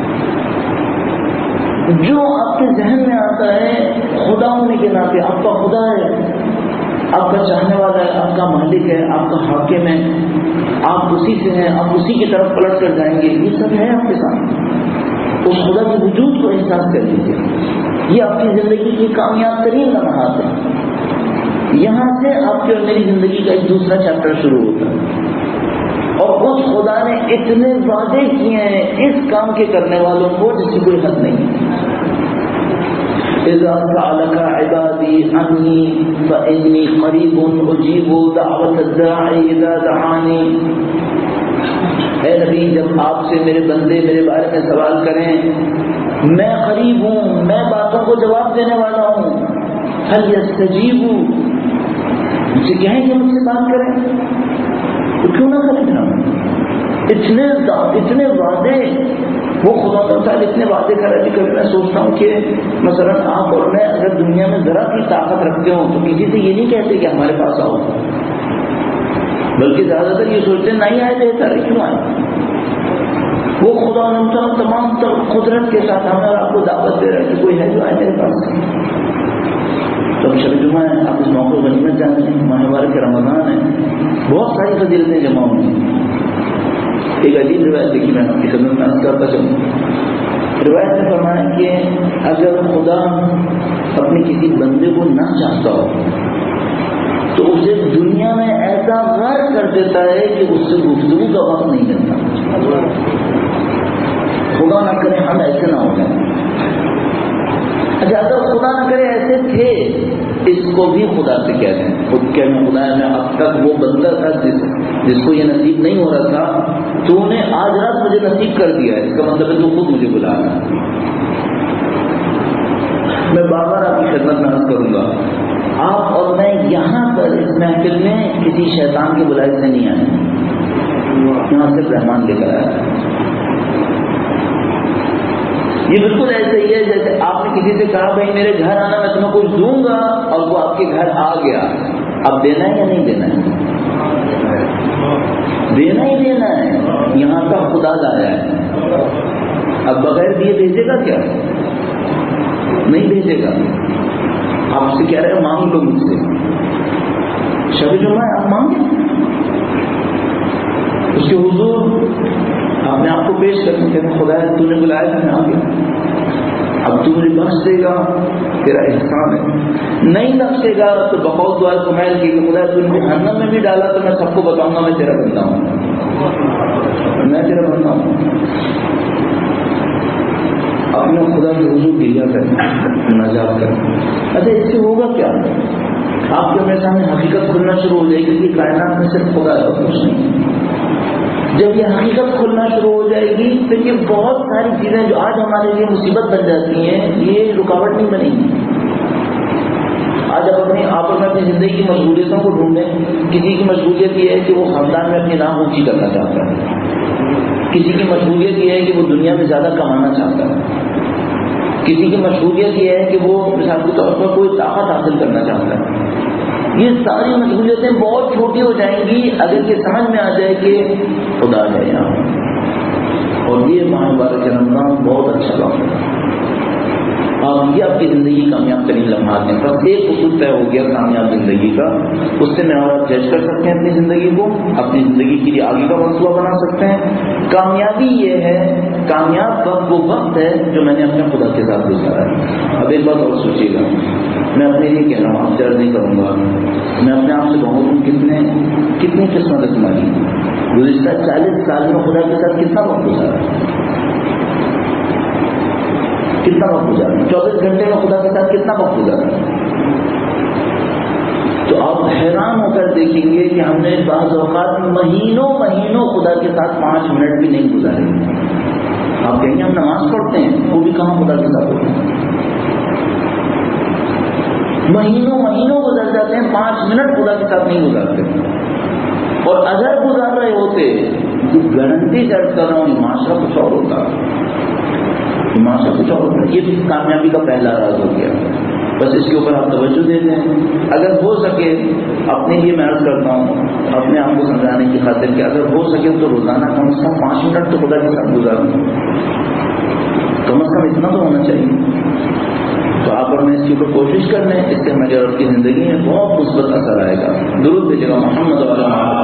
جو آپ کے ذہن میں آتا ہے خدا ہونے کے ناطے آپ کا خدا ہے، آپ کا چاہنے والا ہے، آپ کا مالک ہے، آپ کا حاکم ہے، آپ اسی سے ہیں، آپ اسی کی طرف پلٹ کر جائیں گے، یہ سب ہے آپ کے سامنے. اس خدا کے وجود کو احساس کر لیجیے. یہ آپ کی زندگی کی کامیاب ترین لمحات ہیں. یہاں سے آپ کی اور میری زندگی کا ایک دوسرا چیپٹر شروع ہوتا ہے. اور اس خدا نے اتنے وعدے کیے ہیں اس کام کے کرنے والوں کو جس کی کوئی حد نہیں ہے. اذا سألك عبادي عني فإني قریب اجیب دعوت الداعی اذا دعانی. اے نبی جب آپ سے میرے بندے میرے بارے میں سوال کریں میں قریب ہوں، میں باتوں کو جواب دینے والا ہوں. فلیستجیبوا، مجھ سے کہیں کہ مجھ سے بات کریں تو کیوں نہ کریں ہم؟ اتنے وعدے وہ خدا تعالیٰ اتنے وعدے کر رہے تھے. میں سوچتا ہوں کہ مثلا آپ اور میں اگر دنیا میں ذرا کی طاقت رکھتے ہوں تو کسی سے یہ نہیں کہتے کہ ہمارے پاس آؤ، بلکہ زیادہ تر یہ سوچتے نہیں آئے بہتر ہے، کیوں آئے؟ وہ خدا تعالیٰ تمام قدرت کے ساتھ ہمیں اور آپ کو دعوت دے رہے ہیں کہ کوئی ہے جو آئے میرے پاس. تو شب جمعہ ہے، آپ اس موقع غنیمت جانتے ہیں، ماہ مبارک رمضان ہے، بہت ساری فضیلتیں جمع ہوئی ہیں. ایک عجیب روایت دیکھی میں آپ کی خدمت میں عرض کرتا چلوں. روایت میں فرمایا کہ اگر خدا اپنے کسی بندے کو نہ چاہتا ہو تو اسے دنیا میں ایسا غرق کر دیتا ہے کہ اس سے گفتگو کا وقت نہیں ملتا. خدا نہ کرے ہم ایسے نہ ہو جائیں. اچھا اگر خدا نہ کرے ایسے تھے، اس کو بھی خدا سے کہتے ہیں. خود کہنا خدا ہے میں اب تک وہ بندہ تھا جس کو یہ نصیب نہیں ہو رہا تھا، تو نے آج رات مجھے نصیب کر دیا ہے، اس کا مطلب ہے تو خود مجھے بلا رہا. میں بار بار آپ کی خدمت میں عرض کروں گا، آپ اور میں یہاں پر اس محفل میں کسی شیطان کے بلائے سے نہیں آئے، یہاں صرف رحمان لے کر آیا. یہ بالکل ایسے ہی ہے جیسے آپ نے کسی سے کہا بھائی میرے گھر آنا میں تمہیں کچھ دوں گا، اور وہ آپ کے گھر آ گیا. اب دینا ہے یا نہیں دینا ہے؟ دینا ہی دینا ہے. یہاں کا خدا لایا ہے، اب بغیر دیے بھیجے گا کیا؟ نہیں بھیجے گا. آپ سے کہہ رہے ہیں مانگ لو مجھ سے. شب جمعہ ہے، آپ مانگیں اس کے حضور آپ نے آپ کو پیش کرنے کے خدا ہے تو نے بلایا تھا میں آ گیا، اب تو مجھے بخش دے گا تیرا احسان ہے. نہیں بخشے گا تو بقول دعا سمیل کی کہ خدا تو نے جہنم میں بھی ڈالا تو میں سب کو بتاؤں گا میں تیرا بندہ ہوں، میں تیرا بندہ ہوں. اپنے خدا کے حضور دیا کر نجات کر. اچھا اس سے ہوگا کیا؟ آپ کے میرے سامنے حقیقت کھلنا شروع ہو جائے گی کہ کائنات میں صرف خدا ہے اور کچھ نہیں. جب یہ حقیقت کھلنا شروع ہو جائے گی تو یہ بہت ساری چیزیں جو آج ہمارے لیے مصیبت بن جاتی ہیں یہ رکاوٹ نہیں بنے گی. آج آپ اور میں اپنی زندگی کی مشغولیتوں کو ڈھونڈیں. کسی کی مشغولیت یہ ہے کہ وہ خاندان میں اپنی نام اونچی کرنا چاہتا ہے، کسی کی مشغولیت یہ ہے کہ وہ دنیا میں زیادہ کمانا چاہتا ہے، کسی کی مشغولیت یہ ہے کہ وہ مثال کے طور پر کوئی طاقت حاصل کرنا چاہتا ہے. یہ ساری مشغولیتیں بہت چھوٹی ہو جائیں گی اگر یہ سمجھ میں آ جائے کہ خدا ہے یہاں. اور یہ ماہ مبارک رمضان بہت اچھا کام ہے. یہ آپ کی زندگی کامیاب ترین لمحات ہیں. بس ایک اصول طے ہو گیا کامیاب زندگی کا، اس سے میں اور آپ جج کر سکتے ہیں اپنی زندگی کو، اپنی زندگی کے لیے آگے کا منصوبہ بنا سکتے ہیں. کامیابی یہ ہے، کامیاب وقت وہ وقت ہے جو میں نے اپنے خدا کے ساتھ گزارا ہے. اب ایک بات اور سوچیے گا، میں اپنے لیے کہہ رہا ہوں، آپ جج نہیں کروں گا، میں اپنے آپ سے کہوں تم کتنی قسمت تمہاری گزشتہ 40 سال میں خدا کے ساتھ کتنا وقت گزارا، کتنا وقت گزارا، 24 گھنٹے میں خدا کے ساتھ کتنا وقت گزارا. تو آپ حیران ہو کر دیکھیں گے کہ ہم نے بعض اوقات مہینوں خدا کے ساتھ 5 منٹ بھی نہیں گزارے. آپ کہیں گے ہم نماز پڑھتے ہیں، وہ بھی کہاں خدا کے ساتھ ہوتے ہیں. مہینوں گزر جاتے ہیں، 5 منٹ خدا کے ساتھ نہیں گزارتے. اور اگر گزار رہے ہوتے تو گارنٹی درج کر رہا ہوں معاشرہ کچھ اور ہوتا. یہ کامیابی کا پہلا راز ہو گیا. بس اس کے اوپر آپ توجہ دے دیں. اگر ہو سکے اپنے لیے میں عرض کرتا ہوں اپنے آپ کو سمجھانے کی خاطر کہ اگر ہو سکے تو روزانہ کم از کم 5 منٹ تو خدا کے ساتھ گزاروں، کم از کم اتنا تو ہونا چاہیے. تو آپ اور میں اس کے اوپر کوشش کر لیں، اس سے ہماری اور آپ کی زندگی میں بہت مثبت اثر آئے گا. درود بھیجیے گا محمد علیہ.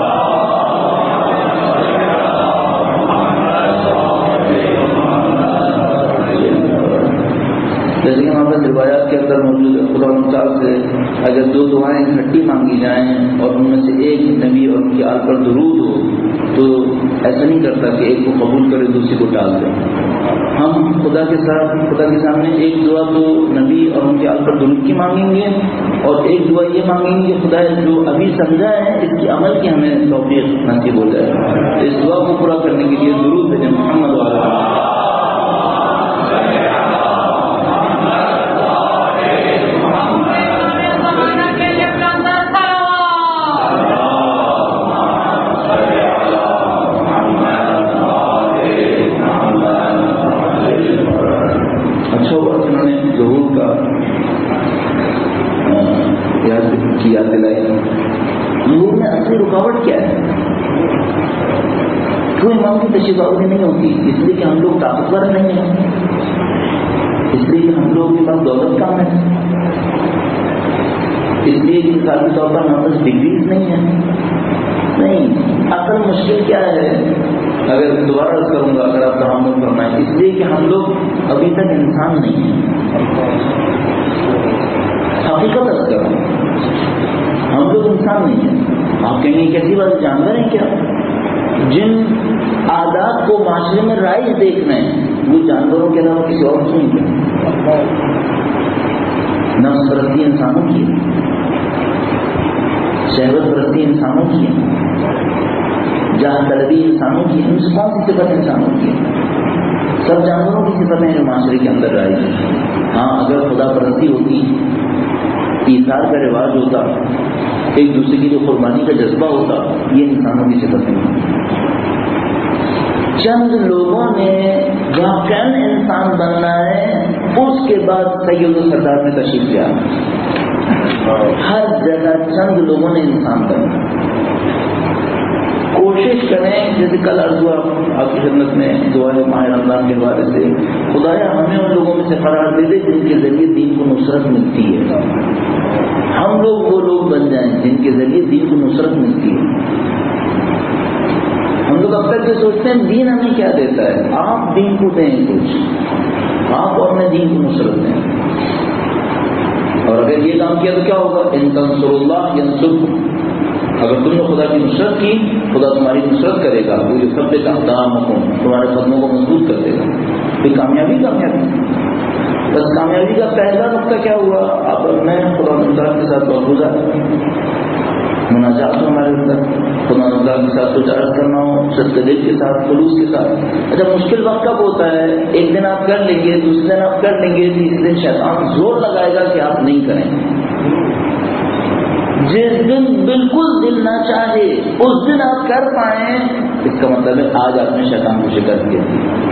جیسے کہ ہمارے پاس روایات کے اندر موجود ہے، خدا تعالیٰ سے اگر 2 دعائیں اکٹھی مانگی جائیں اور ان میں سے ایک نبی اور ان کی آل پر درود ہو تو ایسا نہیں کرتا کہ ایک کو قبول کرے دوسری کو ٹال دے. ہم خدا کے سامنے ایک دعا تو نبی اور ان کے آل پر درود کی مانگیں گے، اور ایک دعا یہ مانگیں گے کہ خدا جو ابھی سمجھا ہے اس کی عمل کی ہمیں توفیق نصیب ہو جائے. اس دعا کو پورا کرنے کے لیے درود بھیجیں محمد وعلیہ. یاد دلائی ظہور میں اصلی رکاوٹ کیا ہے؟ کیوں امام کی تشریف آوری نہیں ہوتی؟ اس لیے کہ ہم لوگ طاقتور نہیں ہیں، اس لیے کہ ہم لوگوں کے پاس دولت کم ہے، اس لیے کہ مثال کے طور پر ہمارے پاس ڈگریز نہیں ہیں. نہیں، اصل مشکل کیا ہے؟ اگر دوبارہ کروں گا، اگر آپ تحمل فرمائیں، اس لیے کہ ہم لوگ ابھی تک انسان نہیں ہیں. حقیقت از کروں، ہم لوگ انسان نہیں ہیں. آپ کہیں گے کیسی بات، جانور ہیں کیا؟ جن عادات کو معاشرے میں رائج دیکھنا ہے وہ جانوروں کے علاوہ کسی اور سے نہیں ہے. نفس پرستی انسانوں کی ہے، شہوت پرستی انسانوں کی ہے، جہاں طلبی انسانوں کی ہے. ان سے کون سی صفت انسانوں کی ہے؟ سب جانوروں کی صفتیں ہیں جو معاشرے کے اندر رائج ہیں. ہاں، اگر خدا پرستی ہوتی، ایثار کا رواج ہوتا، ایک دوسرے کی جو قربانی کا جذبہ ہوتا، یہ انسانوں کی صفتیں ہیں. چند لوگوں نے واقعاً انسان بننا ہے، اس کے بعد سید و سردار میں تشریف لیا. ہر جگہ چند لوگوں نے انسان بننا. کوشش کریں، جیسے کل عرض ہوا آپ کی خدمت میں دعائے ماہ رمضان کے بارے سے، خدایا ہمیں ان لوگوں میں سے قرار دے دے جن کے ذریعے دین کو نصرت ملتی ہے. ہم لوگ وہ لوگ بن جائیں جن کے ذریعے دین کو نصرت ملتی ہے. ہم لوگ اب تک یہ سوچتے ہیں دین ہمیں کیا دیتا ہے، آپ دین کو دیں کچھ، آپ اپنے دین کو نصرت دیں. اور اگر یہ کام کیا تو کیا ہوگا؟ ان تنصروا اللہ ینصرکم. اگر تم نے خدا کی نصرت کی، خدا تمہاری نصرت کرے گا. وہ جو سب اقدامکم، تمہارے قدموں کو مضبوط کر دے گا. پھر کامیابی. بس کامیابی کا پہلا نقطہ کیا ہوا؟ اب میں خدا تعالیٰ کے ساتھ محفوظہ مناجات ہوں ہمارے اندر، خدا تعالیٰ کے ساتھ کچھ عرض کرنا ہو، صدق دل کے ساتھ، خلوص کے ساتھ. اچھا، مشکل وقت کب ہوتا ہے؟ ایک دن آپ کر لیں گے، دوسرے دن آپ کر لیں گے، تیسرے دن شیطان زور لگائے گا کہ آپ نہیں کریں. جس دن بالکل دل نہ چاہے اس دن آپ کر پائیں، اس کا مطلب ہے آج آپ نے شیطان کو شکست دی.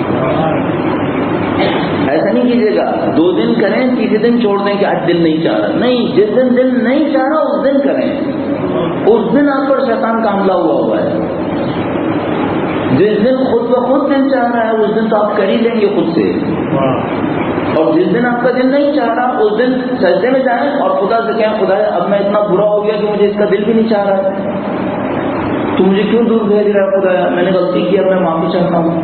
ایسا نہیں کیجیے گا 2 دن کریں، تیسرے دن چھوڑ دیں کہ آج دل نہیں چاہ رہا. نہیں، جس دن دل نہیں چاہ رہا اس دن کریں. اس دن آپ پر شیطان کا حملہ ہوا ہے. جس دن خود بخود دل چاہ رہا ہے اس دن تو آپ کر ہی لیں گے خود سے. اور جس دن آپ کا دل نہیں چاہ رہا اس دن سجدے میں جائیں اور خدا سے کہیں خدا اب میں اتنا برا ہو گیا کہ مجھے اس کا دل بھی نہیں چاہ رہا ہے، تو مجھے کیوں دور بھیج رہا ہے خدا؟ میں نے غلطی کی، اب میں معافی چاہتا ہوں.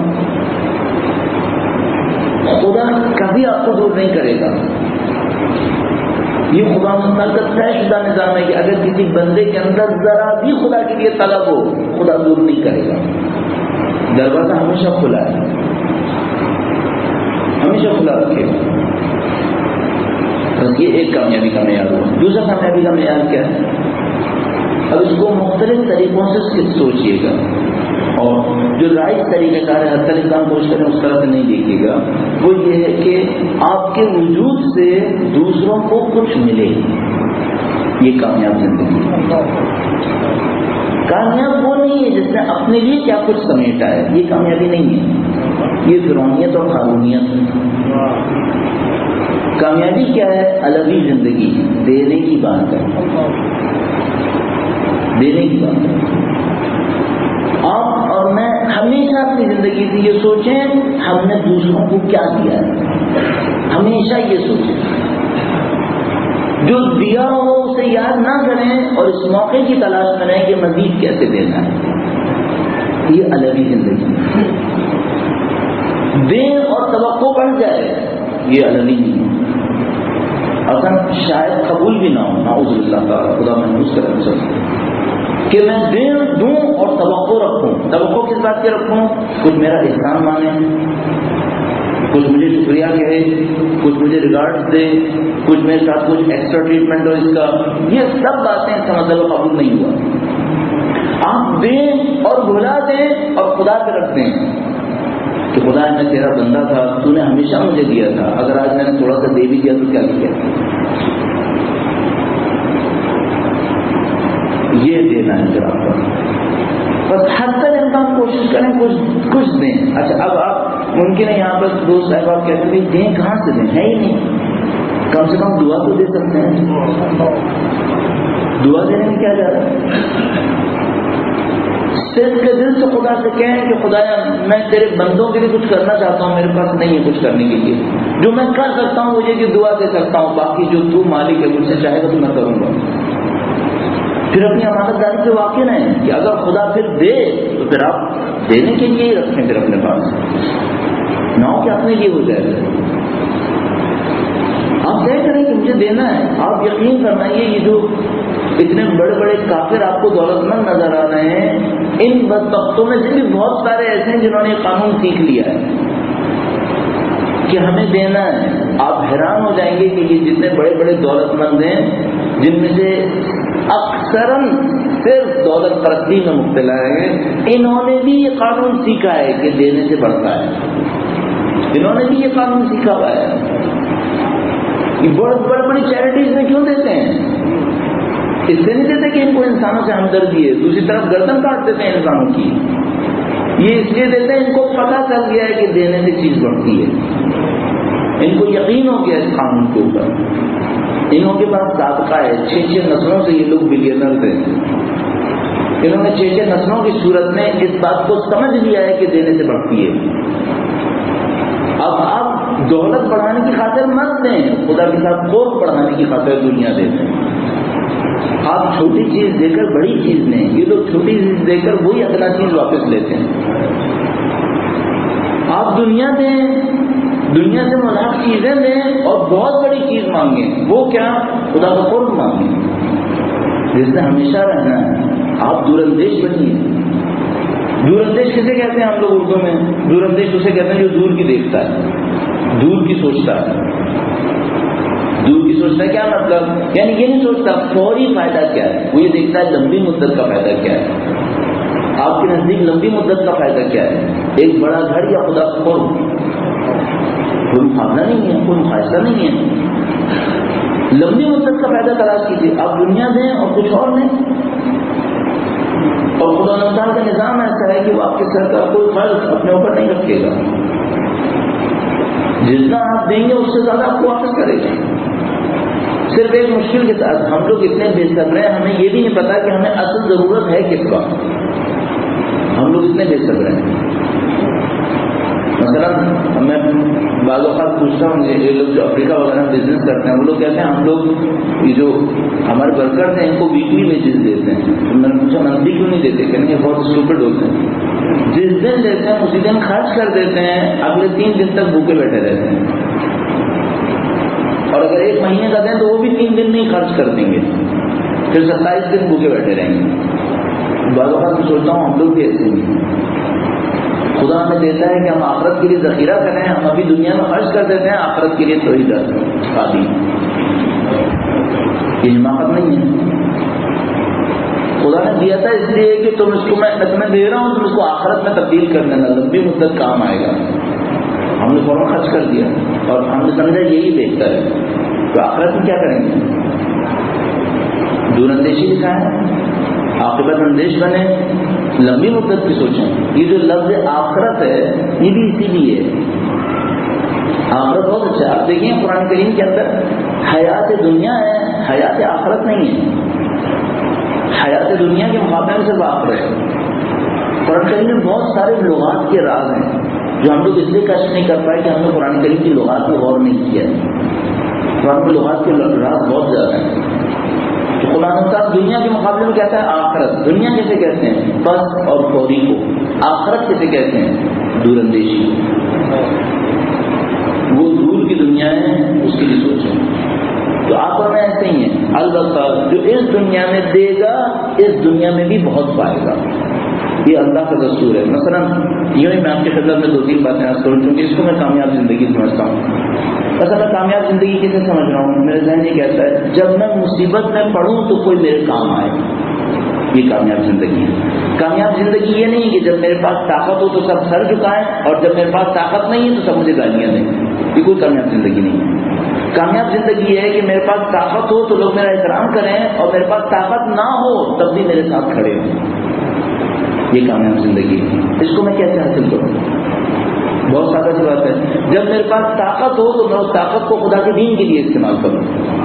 خدا کبھی آپ کو دور نہیں کرے گا. یہ خدا مستعد کا طے شدہ نظام ہے کہ اگر کسی بندے کے اندر ذرا بھی خدا کے لیے طلب ہو، خدا دور نہیں کرے گا. دروازہ ہمیشہ کھلا ہے، ہمیشہ کھلا رکھے گا. بس یہ ایک کامیابی کا معیار ہوا. دوسرا کامیابی کا معیار کیا ہے؟ اب اس کو مختلف طریقوں سے سوچیے گا، اور جو رائٹ طریقہ کار ہے، ہر انسان کوشش کریں اس طرح سے نہیں دیکھیے گا. وہ یہ ہے کہ آپ کے وجود سے دوسروں کو کچھ ملے. یہ کامیاب زندگی. کامیاب وہ نہیں ہے جس نے اپنے لیے کیا کچھ سمیٹا ہے، یہ کامیابی نہیں ہے، یہ فرعونیت اور قارونیت ہے. کامیابی کیا ہے؟ علوی زندگی، دینے کی بات ہے، دینے کی بات ہے. آپ اور میں ہمیشہ اپنی زندگی سے یہ سوچیں ہم نے دوسروں کو کیا دیا ہے. ہمیشہ یہ سوچیں، جو دیا ہو اسے یاد نہ کریں اور اس موقع کی تلاش میں رہیں کہ مزید کیسے دینا ہے. یہ علوی زندگی. دیں اور توقع بڑھ جائے، یہ علوی نہیں. اصل شاید قبول بھی نہ ہو، نعوذ باللہ تعالیٰ، خدا محفوظ کرے. کہ میں دوں اور توقع رکھوں. توقع کس بات کی رکھوں؟ کچھ میرا احسان مانے، کچھ مجھے شکریہ کہے، کچھ مجھے ریگارڈ دے، کچھ میرے ساتھ کچھ ایکسٹرا ٹریٹمنٹ ہو اس کا. یہ سب باتیں اس کا مطلب قبول نہیں ہوا. آپ دیں اور بھلا دیں اور خدا پہ رکھ دیں کہ خدا میں تیرا بندہ تھا، تو نے ہمیشہ مجھے دیا تھا، اگر آج میں نے تھوڑا سا دے بھی دیا تو کیا کیا. یہ دینا ہے پھر آپ کا. بس حد تک انسان کوشش کریں کچھ دیں. اچھا اب آپ ممکن ہے یہاں پر دوست صاحب آپ کہتے ہیں دیں کہاں سے دیں، ہے ہی نہیں. کم سے کم دعا تو دے سکتے ہیں. دعا دینے میں کیا جا رہا ہے؟ صرف کے دل سے خدا سے کہیں کہ خدایا میں تیرے بندوں کے لیے کچھ کرنا چاہتا ہوں، میرے پاس نہیں ہے کچھ کرنے کے لیے. جو میں کر سکتا ہوں وہ یہ کہ دعا دے سکتا ہوں، باقی جو تو مالک ہے مجھ سے چاہے گا تو میں کروں گا. پھر اپنی امانت داری سے واقع رہیں کہ اگر خدا پھر دے تو پھر آپ دینے کے لیے ہی رکھیں، پھر اپنے پاس نہ ہو کہ اپنے لیے ہو جائے. آپ طے کریں کہ مجھے دینا ہے. آپ یقین فرمائیے یہ جو اتنے بڑے بڑے کافر آپ کو دولت مند نظر آ رہے ہیں، ان بدبختوں میں سے بھی بہت سارے ایسے ہیں جنہوں نے قانون سیکھ لیا ہے کہ ہمیں دینا ہے. آپ حیران ہو جائیں گے کہ یہ جتنے بڑے بڑے دولت مند ہیں جن میں سے اکثراً صرف دولت پرستی میں مبتلا ہے، انہوں نے بھی یہ قانون سیکھا ہے کہ دینے سے بڑھتا ہے. انہوں نے بھی یہ قانون سیکھا ہوا ہے. یہ بڑی بڑی چیریٹیز میں کیوں دیتے ہیں؟ اس سے نہیں دیتے کہ ان کو انسانوں سے ہمدردی ہے، دوسری طرف گردن کاٹ دیتے ہیں انسانوں کی. یہ اس لیے دیتے ہیں ان کو پتہ چل گیا ہے کہ دینے سے چیز بڑھتی ہے. ان کو یقین ہو گیا اس قانون کے اوپر. انہوں کے پاس سابقہ ہے، 6 نسلوں سے یہ لوگ بلینر تھے. انہوں نے 6 نسلوں کی صورت میں اس بات کو سمجھ لیا ہے کہ دینے سے بڑھتی ہے. اب آپ دولت بڑھانے کی خاطر مت دیں، خدا کے ساتھ خوف بڑھانے کی خاطر دنیا دیتے ہیں. آپ چھوٹی چیز دے کر بڑی چیز لیں. یہ لوگ چھوٹی چیز دے کر وہی ادنا چیز واپس لیتے ہیں. آپ دنیا دیں، دنیا سے مذہب چیزیں دیں اور بہت بڑی چیز مانگیں. وہ کیا؟ خدا کا قرب مانگیں جس نے ہمیشہ رہنا ہے. آپ دور اندیش بنیے. دور اندیش کسے کہتے ہیں ہم لوگ اردو میں؟ دور اندیش اسے کہتے ہیں جو دور کی دیکھتا ہے، دور کی سوچتا ہے. دور کی سوچتا ہے کیا مطلب؟ یعنی یہ نہیں سوچتا فوری فائدہ کیا ہے، وہ یہ دیکھتا ہے لمبی مدت کا فائدہ کیا ہے. آپ کے نزدیک لمبی مدت کا فائدہ کیا ہے؟ ایک بڑا گھر یا خدا کا قرب؟ کوئی مقابلہ نہیں ہے، کوئی مقایسہ نہیں ہے. لمبی مدت کا فائدہ تلاش کیجیے. آپ دنیا دیں اور کچھ اور نہیں. اور خدا نظام کا نظام ایسا ہے کہ وہ آپ کے سر کا کوئی فرض اپنے اوپر نہیں رکھے گا. جتنا آپ دیں گے اس سے زیادہ آپ کو واپس کرے گا. صرف ایک مشکل کے ساتھ ہم لوگ اتنے بے صبر ہیں، ہمیں یہ بھی نہیں پتا کہ ہمیں اصل ضرورت ہے کس کا. ہم لوگ اتنے بے صبر ہیں. مثلا میں بعض اوقات پوچھتا ہوں، یہ لوگ جو افریقہ وغیرہ میں بزنس کرتے ہیں وہ لوگ کہتے ہیں ہم لوگ یہ جو ہمارے ورکرز ہیں ان کو ویکلی ویجز دیتے ہیں. میں نے پوچھا منتھلی کیوں نہیں دیتے؟ کہیں یہ بہت اسٹوپڈ ہوتے ہیں. جس دن دیتے ہیں اسی دن خرچ کر دیتے ہیں، اگلے 3 دن تک بھوکے بیٹھے رہتے ہیں. اور اگر 1 مہینے کا دیں تو وہ بھی 3 دن نہیں خرچ کر دیں گے، پھر 27 دن بھوکے بیٹھے رہیں گے. بعض اوقات میں سوچتا ہوں ہم لوگ بھی ایسے ہیں. خدا ہمیں دیتا ہے کہ ہم آخرت کے لیے ذخیرہ کریں، ہم ابھی دنیا میں خرچ کر دیتے ہیں آخرت کے لیے توحید شادی. یہ حماقت نہیں ہے. خدا نے دیا تھا اس لیے کہ تم اس کو میں دے رہا ہوں، تم اس کو آخرت میں تبدیل کر لینا، لمبی مدت کام آئے گا. ہم نے فوراً خرچ کر دیا اور ہم نے سمجھا یہی بہتر ہے. تو آخرت میں کیا کریں گے؟ دور اندیشی لکھا ہے، عاقبت اندیش بنے، لمبی مدت کی سوچیں. یہ جو لفظ آخرت ہے یہ بھی اسی لیے ہے. آخرت بہت اچھا ہے. آپ دیکھیں قرآن کریم کے اندر حیات دنیا ہے، حیات آخرت نہیں ہے. حیات دنیا کے مقابلے میں صرف آخرت ہے. قرآن کریم میں بہت سارے لغات کے راز ہیں جو ہم لوگ اس لیے کشف نہیں کر پائے کہ ہم نے قرآن کریم کی لغات میں غور نہیں کیا ہے. قرآن کی لغات کے راز بہت زیادہ ہیں. قرآن صاحب دنیا کے مقابلے میں کہتا ہے آخرت. دنیا کیسے کہتے ہیں؟ پس اور فوری کو. آخرت کیسے کہتے ہیں؟ دور اندیشی. وہ دور کی دنیا ہے، اس کے لیے سوچیں. تو آپ اور میں ایسے ہی ہیں. البتہ جو اس دنیا میں دے گا اس دنیا میں بھی بہت پائے گا، یہ اللہ کا دستور ہے. مثلا یوں ہی میں آپ کی خدمت میں 2-3 باتیں عرض کروں کیونکہ اس کو میں کامیاب زندگی سمجھتا ہوں. اصل میں کامیاب زندگی کیسے سمجھ رہا ہوں؟ میرے ذہن یہ کہتا ہے جب میں مصیبت میں پڑھوں تو کوئی میرے کام آئے، یہ کامیاب زندگی ہے. کامیاب زندگی یہ نہیں کہ جب میرے پاس طاقت ہو تو سب سر جھکائیں اور جب میرے پاس طاقت نہیں ہے تو سب مجھے گالیاں دیں، یہ کوئی کامیاب زندگی نہیں ہے. کامیاب زندگی یہ ہے کہ میرے پاس طاقت ہو تو لوگ میرا احترام کریں اور میرے پاس طاقت نہ ہو تب بھی میرے ساتھ کھڑے ہوں، یہ کامیاب زندگی ہے. اس کو میں کیسے حاصل کروں؟ بہت سادہ سی بات ہے. جب میرے پاس طاقت ہو تو میں اس طاقت کو خدا کے دین کے لیے استعمال کروں.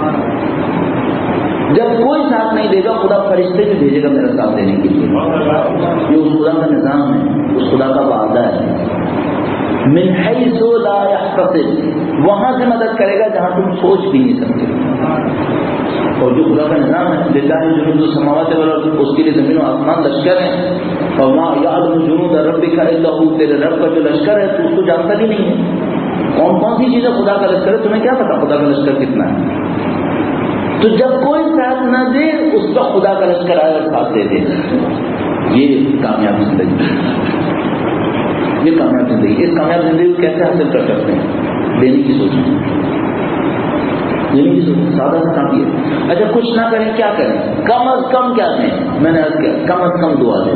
جب کوئی ساتھ نہیں دے گا خدا فرشتے بھی بھیجے گا میرا ساتھ دینے کے لیے. یہ اس خدا کا نظام ہے، اس خدا کا وعدہ ہے. من حیث لا یحتسب، وہاں سے مدد کرے گا جہاں تم سوچ بھی نہیں سکتے. اور جو خدا کا نظام ہے للہ جنود السماوات والارض، اس کے لیے زمین و آسمان لشکر ہیں. اور ما یعلم جنود ربک الا هو، تیرے رب کا جو لشکر ہے تو اس کو جانتا بھی نہیں ہے. کون کون سی چیزیں خدا کا لشکر ہے تمہیں کیا پتا خدا کا لشکر کتنا ہے؟ تو جب کوئی ساتھ نہ دے اس کا خدا کا لشکر آئے اور ساتھ دے دے. یہ کامیاب زندگی، یہ کامیاب زندگی. اس کامیاب زندگی کو کیسے حاصل کر سکتے ہیں؟ دینے کی سوچ، دینے کی سوچ. سادہ سا کام یہ. اچھا کچھ نہ کریں کیا کریں؟ کم از کم کیا دیں؟ میں نے عرض کیا کم از کم دعا دیں.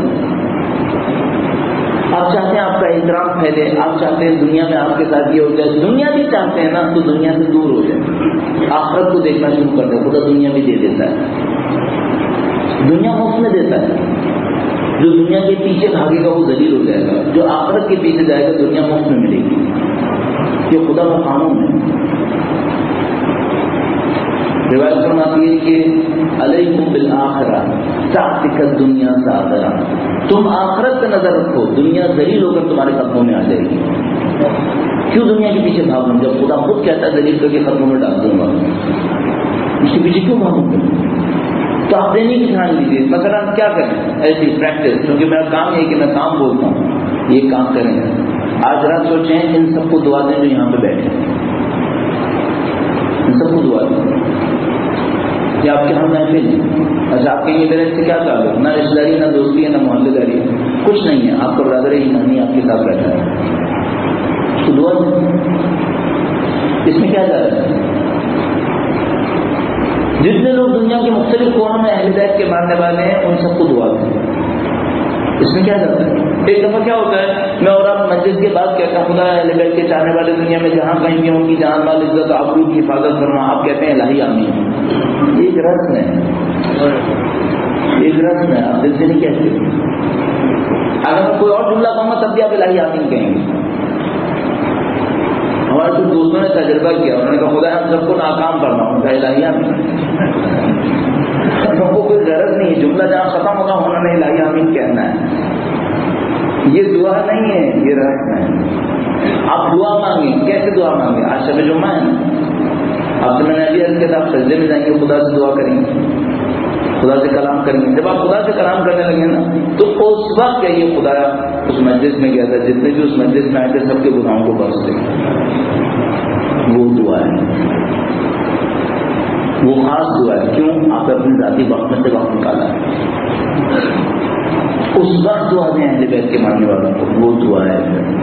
آپ چاہتے ہیں آپ کا احترام پھیلے، آپ چاہتے ہیں دنیا میں آپ کے ساتھ یہ ہو جائے، دنیا بھی چاہتے ہیں نا تو دنیا سے دور ہو جائے، آخرت کو دیکھنا شروع کر دیں. خدا دنیا بھی دے دیتا ہے، دنیا مفت میں دیتا ہے. جو دنیا کے پیچھے بھاگے گا وہ ذلیل ہو جائے گا، جو آخرت کے پیچھے جائے گا دنیا مفت میں ملے گی. یہ خدا کا قانون ہے. روایت فرماتی ہے کہ علیکم بالآخرہ تعتک الدنیا سادرا، تم آخرت پہ نظر رکھو، دنیا ذلیل ہو کر تمہارے قدموں میں آ جائے گی. کیوں دنیا کے پیچھے بھاگوں جب خدا خود کہتا ہے ذلیل کر کے قدموں میں ڈال دوں گا؟ اس کے پیچھے کیوں بھاگوں گا؟ تو آپ دینے کی ٹھان لیجیے. مثلا کیا کریں ایسی پریکٹس، کیونکہ میرا کام یہ ہے کہ میں کام بولتا ہوں، یہ کام کریں. آج رات سوچیں ان سب کو دعا دیں جو یہاں پہ بیٹھے، ان سب کو دعا دیں. یہ آپ کے ہم محفل ہیں. اچھا آپ کہیں میرے سے کیا تعلق؟ نہ رشتہ داری، نہ دوستی ہے، نہ محلے داری ہے، کچھ نہیں ہے. آپ کا برادر ایمانی آپ کے ساتھ بیٹھا ہے، تو دعا دیں. اس میں کیا جا رہا ہے؟ جتنے لوگ دنیا کے مختلف کونوں میں اہل بیت کے ماننے والے ہیں ان سب کو دعا دیں. اس میں کیا جاتا ہے؟ ایک دفعہ کیا ہوتا ہے میں اور آپ مسجد کے بعد کہتا ہوں خدا اہل بیت کے چاہنے والے دنیا میں جہاں کہیں بھی ان کی جان مال عزت آبرو کی حفاظت فرما. آپ کہتے ہیں الہی آمین. ایک رسم ہے، ایک رسم ہے، آپ دل سے نہیں کہتے. اگر میں کوئی اور جملہ کہوں گا تب بھی آپ الہی آمین کہیں گے. ہمارے کچھ دوستوں نے تجربہ کیا، انہوں نے کہا خدا ہم سب کو ناکام کرنا ہوں، الہی آمین. لوگوں کو کوئی غرض نہیں ہے، جملہ جہاں ختم ہوگا انہوں نے الہی آمین کہنا ہے. یہ دعا نہیں ہے، یہ رسم ہے. آپ دعا مانگیں. کیسے دعا مانگیں؟ آج شب جمعہ ہے نا، آپ سے میں نے ابھی عرض کیا تھا آپ سجدے میں جائیں گے، خدا سے دعا کریں گے، خدا سے کلام کریں گے. جب آپ خدا سے کلام کرنے لگے نا تو اس وقت کہیے خدا اس مجلس میں گیا تھا، جتنے بھی اس مجلس میں آئے تھے سب کے گناہوں کو بخش دے. وہ دعا ہے، وہ خاص دعا ہے. کیوں؟ آپ اپنے ذاتی وقت میں سے وقت نکالا ہے. اس وقت دعا دیں اہل بیت کے ماننے والوں کو، وہ دعا ہے.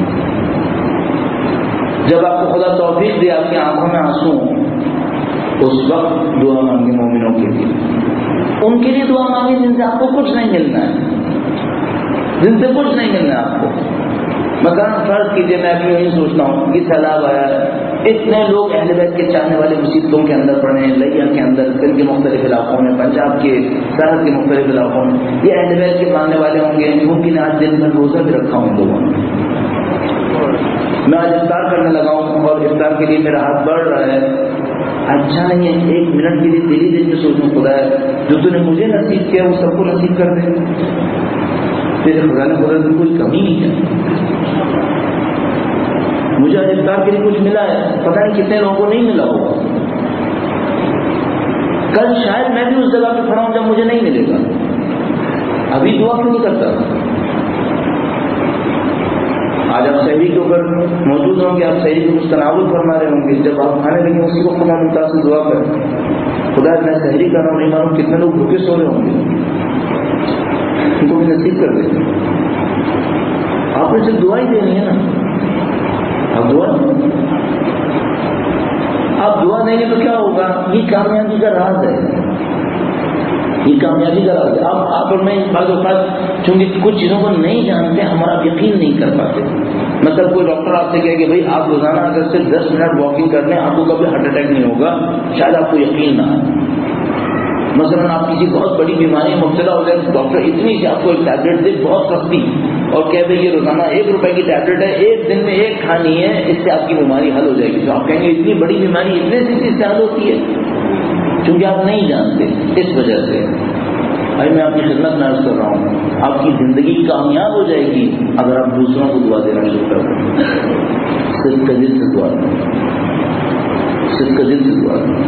جب آپ کو خدا توفیق دے آپ کی آنکھوں میں آنسو اس وقت دعا مانگے مومنوں کے لیے. ان کے لیے دعا مانگے جن سے آپ کو کچھ نہیں ملنا ہے، جن سے کچھ نہیں ملنا ہے آپ کو. مثلا فرض کیجیے میں اپنی یہی سوچتا ہوں یہ سیلاب آیا ہے، اتنے لوگ اہل بیت کے چاہنے والے مصیبتوں کے اندر پڑے ہیں، لیا کے اندر، دل کے مختلف علاقوں میں، پنجاب کے سرحد کے مختلف علاقوں میں. یہ اہل بیت کے ماننے والے ہوں گے، ممکن آج دن میں روزہ بھی رکھا ہوں لوگوں نے. میں آج افطار کرنے لگا ہوں اور افطار کے لیے میرا ہاتھ بڑھ رہا ہے. اچھا نہیں ہے ایک منٹ کے لیے تیری دل میں سوچوں خدا ہے جو تو نے مجھے نصیب کیا وہ سب کو نصیب کر دے. تیرے خدا نے خدا میں کوئی کمی نہیں ہے. مجھے آج افطار کے لیے کچھ ملا ہے، پتہ نہیں کتنے لوگوں کو نہیں ملا ہوگا. کل شاید میں بھی اس جگہ پہ کھڑا ہوں جب مجھے نہیں ملے گا. ابھی دعا کیوں نہیں کرتا؟ آج آپ سحری کے اوپر موجود ہوں گے، آپ سحری کو کچھ تناول فرما رہے ہوں گے، جب آپ کھانے لگیں اسی کو خدا ممتاز سے دعا کریں، خدا میں سحری کر رہا ہوں، نہیں معلوم کتنے لوگ بھوکے سو رہے ہوں گے، ان کو بھی نصیب کر دیں۔ آپ نے صرف دعا ہی دینی ہے نا، آپ دعا دیں گے تو کیا ہوگا؟ یہ کامیابی کا راز ہے، یہ کامیابی کا راز ہے۔ آپ اور میں بعض اوقات چونکہ کچھ چیزوں کو نہیں جانتے، ہمارا یقین نہیں کر پاتے۔ مطلب کوئی ڈاکٹر آپ سے کہے کہ بھائی آپ روزانہ اگر صرف 10 منٹ واکنگ کر لیں آپ کو کبھی ہارٹ اٹیک نہیں ہوگا، شاید آپ کو یقین نہ آئے۔ مثلاً آپ کسی بہت بڑی بیماری میں مبتلا ہو جائے، ڈاکٹر اتنی سی آپ کو ایک ٹیبلٹ دے بہت سستی اور کہہ بھائی یہ روزانہ 1 روپے کی ٹیبلٹ ہے، 1 دن میں 1 کھانی ہے، اس سے آپ کی بیماری حل ہو جائے گی، تو آپ کہیں گے اتنی بڑی بیماری اتنے سی چیز سے حل ہوتی ہے؟ کیونکہ آپ نہیں جانتے، اس وجہ سے بھائی میں آپ کی خدمت میں عرض کر رہا ہوں، آپ کی زندگی کامیاب ہو جائے گی اگر آپ دوسروں کو دعا دینا شروع کر دیں، صرف کا دل سے دعا دیں، صرف کا دل سے دعا دیں،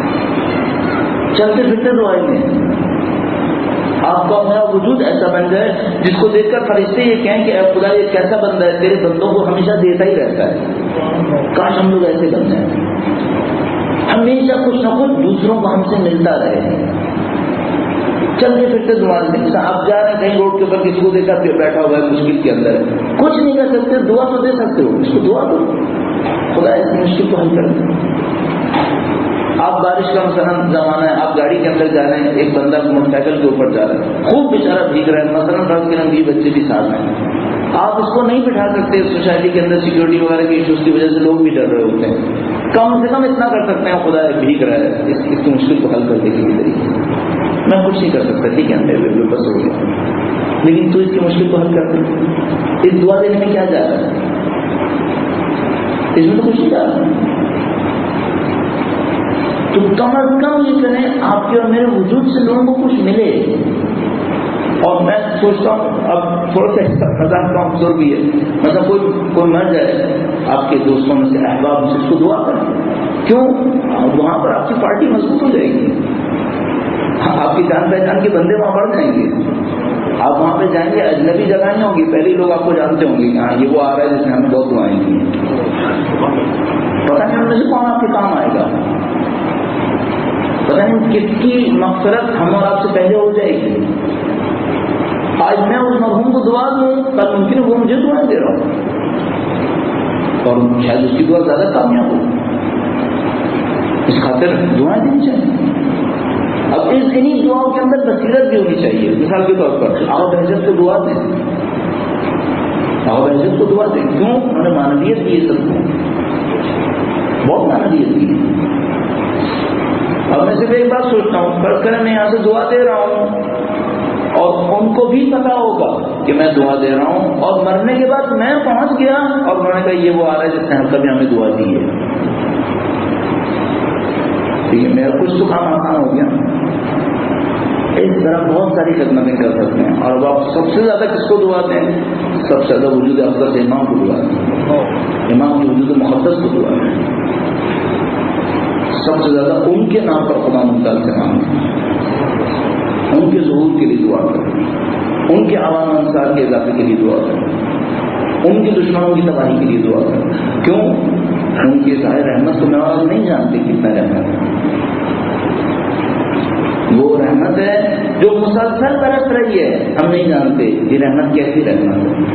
چلتے پھرتے دعائیں دیں، آپ کا اپنا وجود ایسا بن جائے جس کو دیکھ کر فرشتے یہ کہیں کہ اے خدا یہ کیسا بندہ ہے، تیرے بندوں کو ہمیشہ دیتا ہی رہتا ہے، کاش ہم لوگ ایسے بن جائیں، ہمیشہ کچھ نہ کچھ دوسروں کو ہم سے ملتا رہے، چلتے پھرتے دعا دیں۔ آپ جا رہے ہیں کہیں روڈ کے اوپر، کسی کو دیکھا بیٹھا ہوا ہے مشکل کے اندر ہے، کچھ نہیں کر سکتے، دعا تو دے سکتے ہو، اس کو دعا دو، خدا اس مشکل کو حل کر دے۔ آپ بارش کا مثلا زمانہ ہے، آپ گاڑی کے اندر جا رہے ہیں، ایک بندہ موٹر سائیکل کے اوپر جا رہا ہے، خوب بیچارہ بھیگ رہا ہے، مثلا 10 کے 20 بچے بھی ساتھ ہیں، آپ اس کو نہیں بٹھا سکتے، سوسائٹی کے اندر سیکورٹی وغیرہ کی ایشوز کی وجہ سے لوگ بھی ڈر رہے ہوتے ہیں، کم سے کم اتنا کر سکتے ہیں خدا بھیگ رہا ہے، اس کی مشکل کو حل کر دے کسی طریقے، میں کچھ نہیں کر سکتا، ٹھیک ہے میرے بس ہو گیا، لیکن تو اس کی مشکل کو حل کر دے۔ اس دعا دینے میں کیا جا رہا ہے؟ اس میں تو کچھ نہیں جا رہا، تو کم از کم یہ کریں آپ کے اور میرے وجود سے لوگوں کو کچھ ملے۔ اور میں سوچتا ہوں اب تھوڑا سا مزاق کا عنصر بھی ہے، مطلب کوئی مر جائے آپ کے دوستوں میں سے، احباب میں سے، اس کو دعا کریں، کیوں؟ وہاں پر آپ کی پارٹی مضبوط ہو جائے گی، آپ کی جان پہچان کے بندے وہاں بڑھ جائیں گے، آپ وہاں پہ جائیں گے، اجنبی جگہ نہیں ہوگی، پہلے لوگ آپ کو جانتے ہوں گے کہ ہاں یہ وہ آ رہا ہے جس نے ہمیں بہت دعائیں کی، پتہ نہیں ہم میں سے کون آپ کے کام آئے گا، پتہ نہیں کس کی مغفرت ہم اور آپ سے پہلے ہو جائے گی۔ آج میں اس مرحوم کو دعا دوں، کل ممکن ہے وہ مجھے دعائیں دے رہا ہوں، اور شاید اس کی دعا زیادہ کامیاب ہو، اس خاطر دعائیں دینی چاہیے۔ اب انہیں دعاؤں کے اندر بصیرت بھی ہونی چاہیے، مثال کے طور پر آؤ بہجت کو دعا دیں، آؤ بہجت کو دعا دیں، کیوں؟ انہوں نے مانویت دی ہے، سب کو بہت مانویت دی ہے۔ اب میں صرف ایک بات سوچتا ہوں، فرض کریں میں یہاں سے دعا دے رہا ہوں اور ان کو بھی پتا ہوگا کہ میں دعا دے رہا ہوں، اور مرنے کے بعد میں پہنچ گیا اور انہوں نے کہا یہ وہ آ رہا ہے جس نے کبھی ہمیں دعا دی ہے، ٹھیک ہے، میرا کچھ تو کام آسان ہو گیا۔ اس طرح بہت ساری خدمتیں کر سکتے ہیں، اور اب آپ سب سے زیادہ کس کو دعا دیں؟ سب سے زیادہ وجود افضل امام کو دعا دیں، امام کے وجود مقدس کو دعا دیں، سب سے زیادہ ان کے نام پر خدا ممتاز سے مانگیں، ان کے ظہور کے لیے دعا کریں، ان کے عوام انصار کے اضافے کے لیے دعا کریں، ان کے دشمنوں کی تباہی کے لیے دعا کریں، کیوں؟ ان کی ظاہر رحمت کو میں آج نہیں جانتے کتنا رحمت ہے، وہ رحمت ہے جو مسلسل برس رہی ہے، ہم نہیں جانتے یہ رحمت کیسی رحمت ہے۔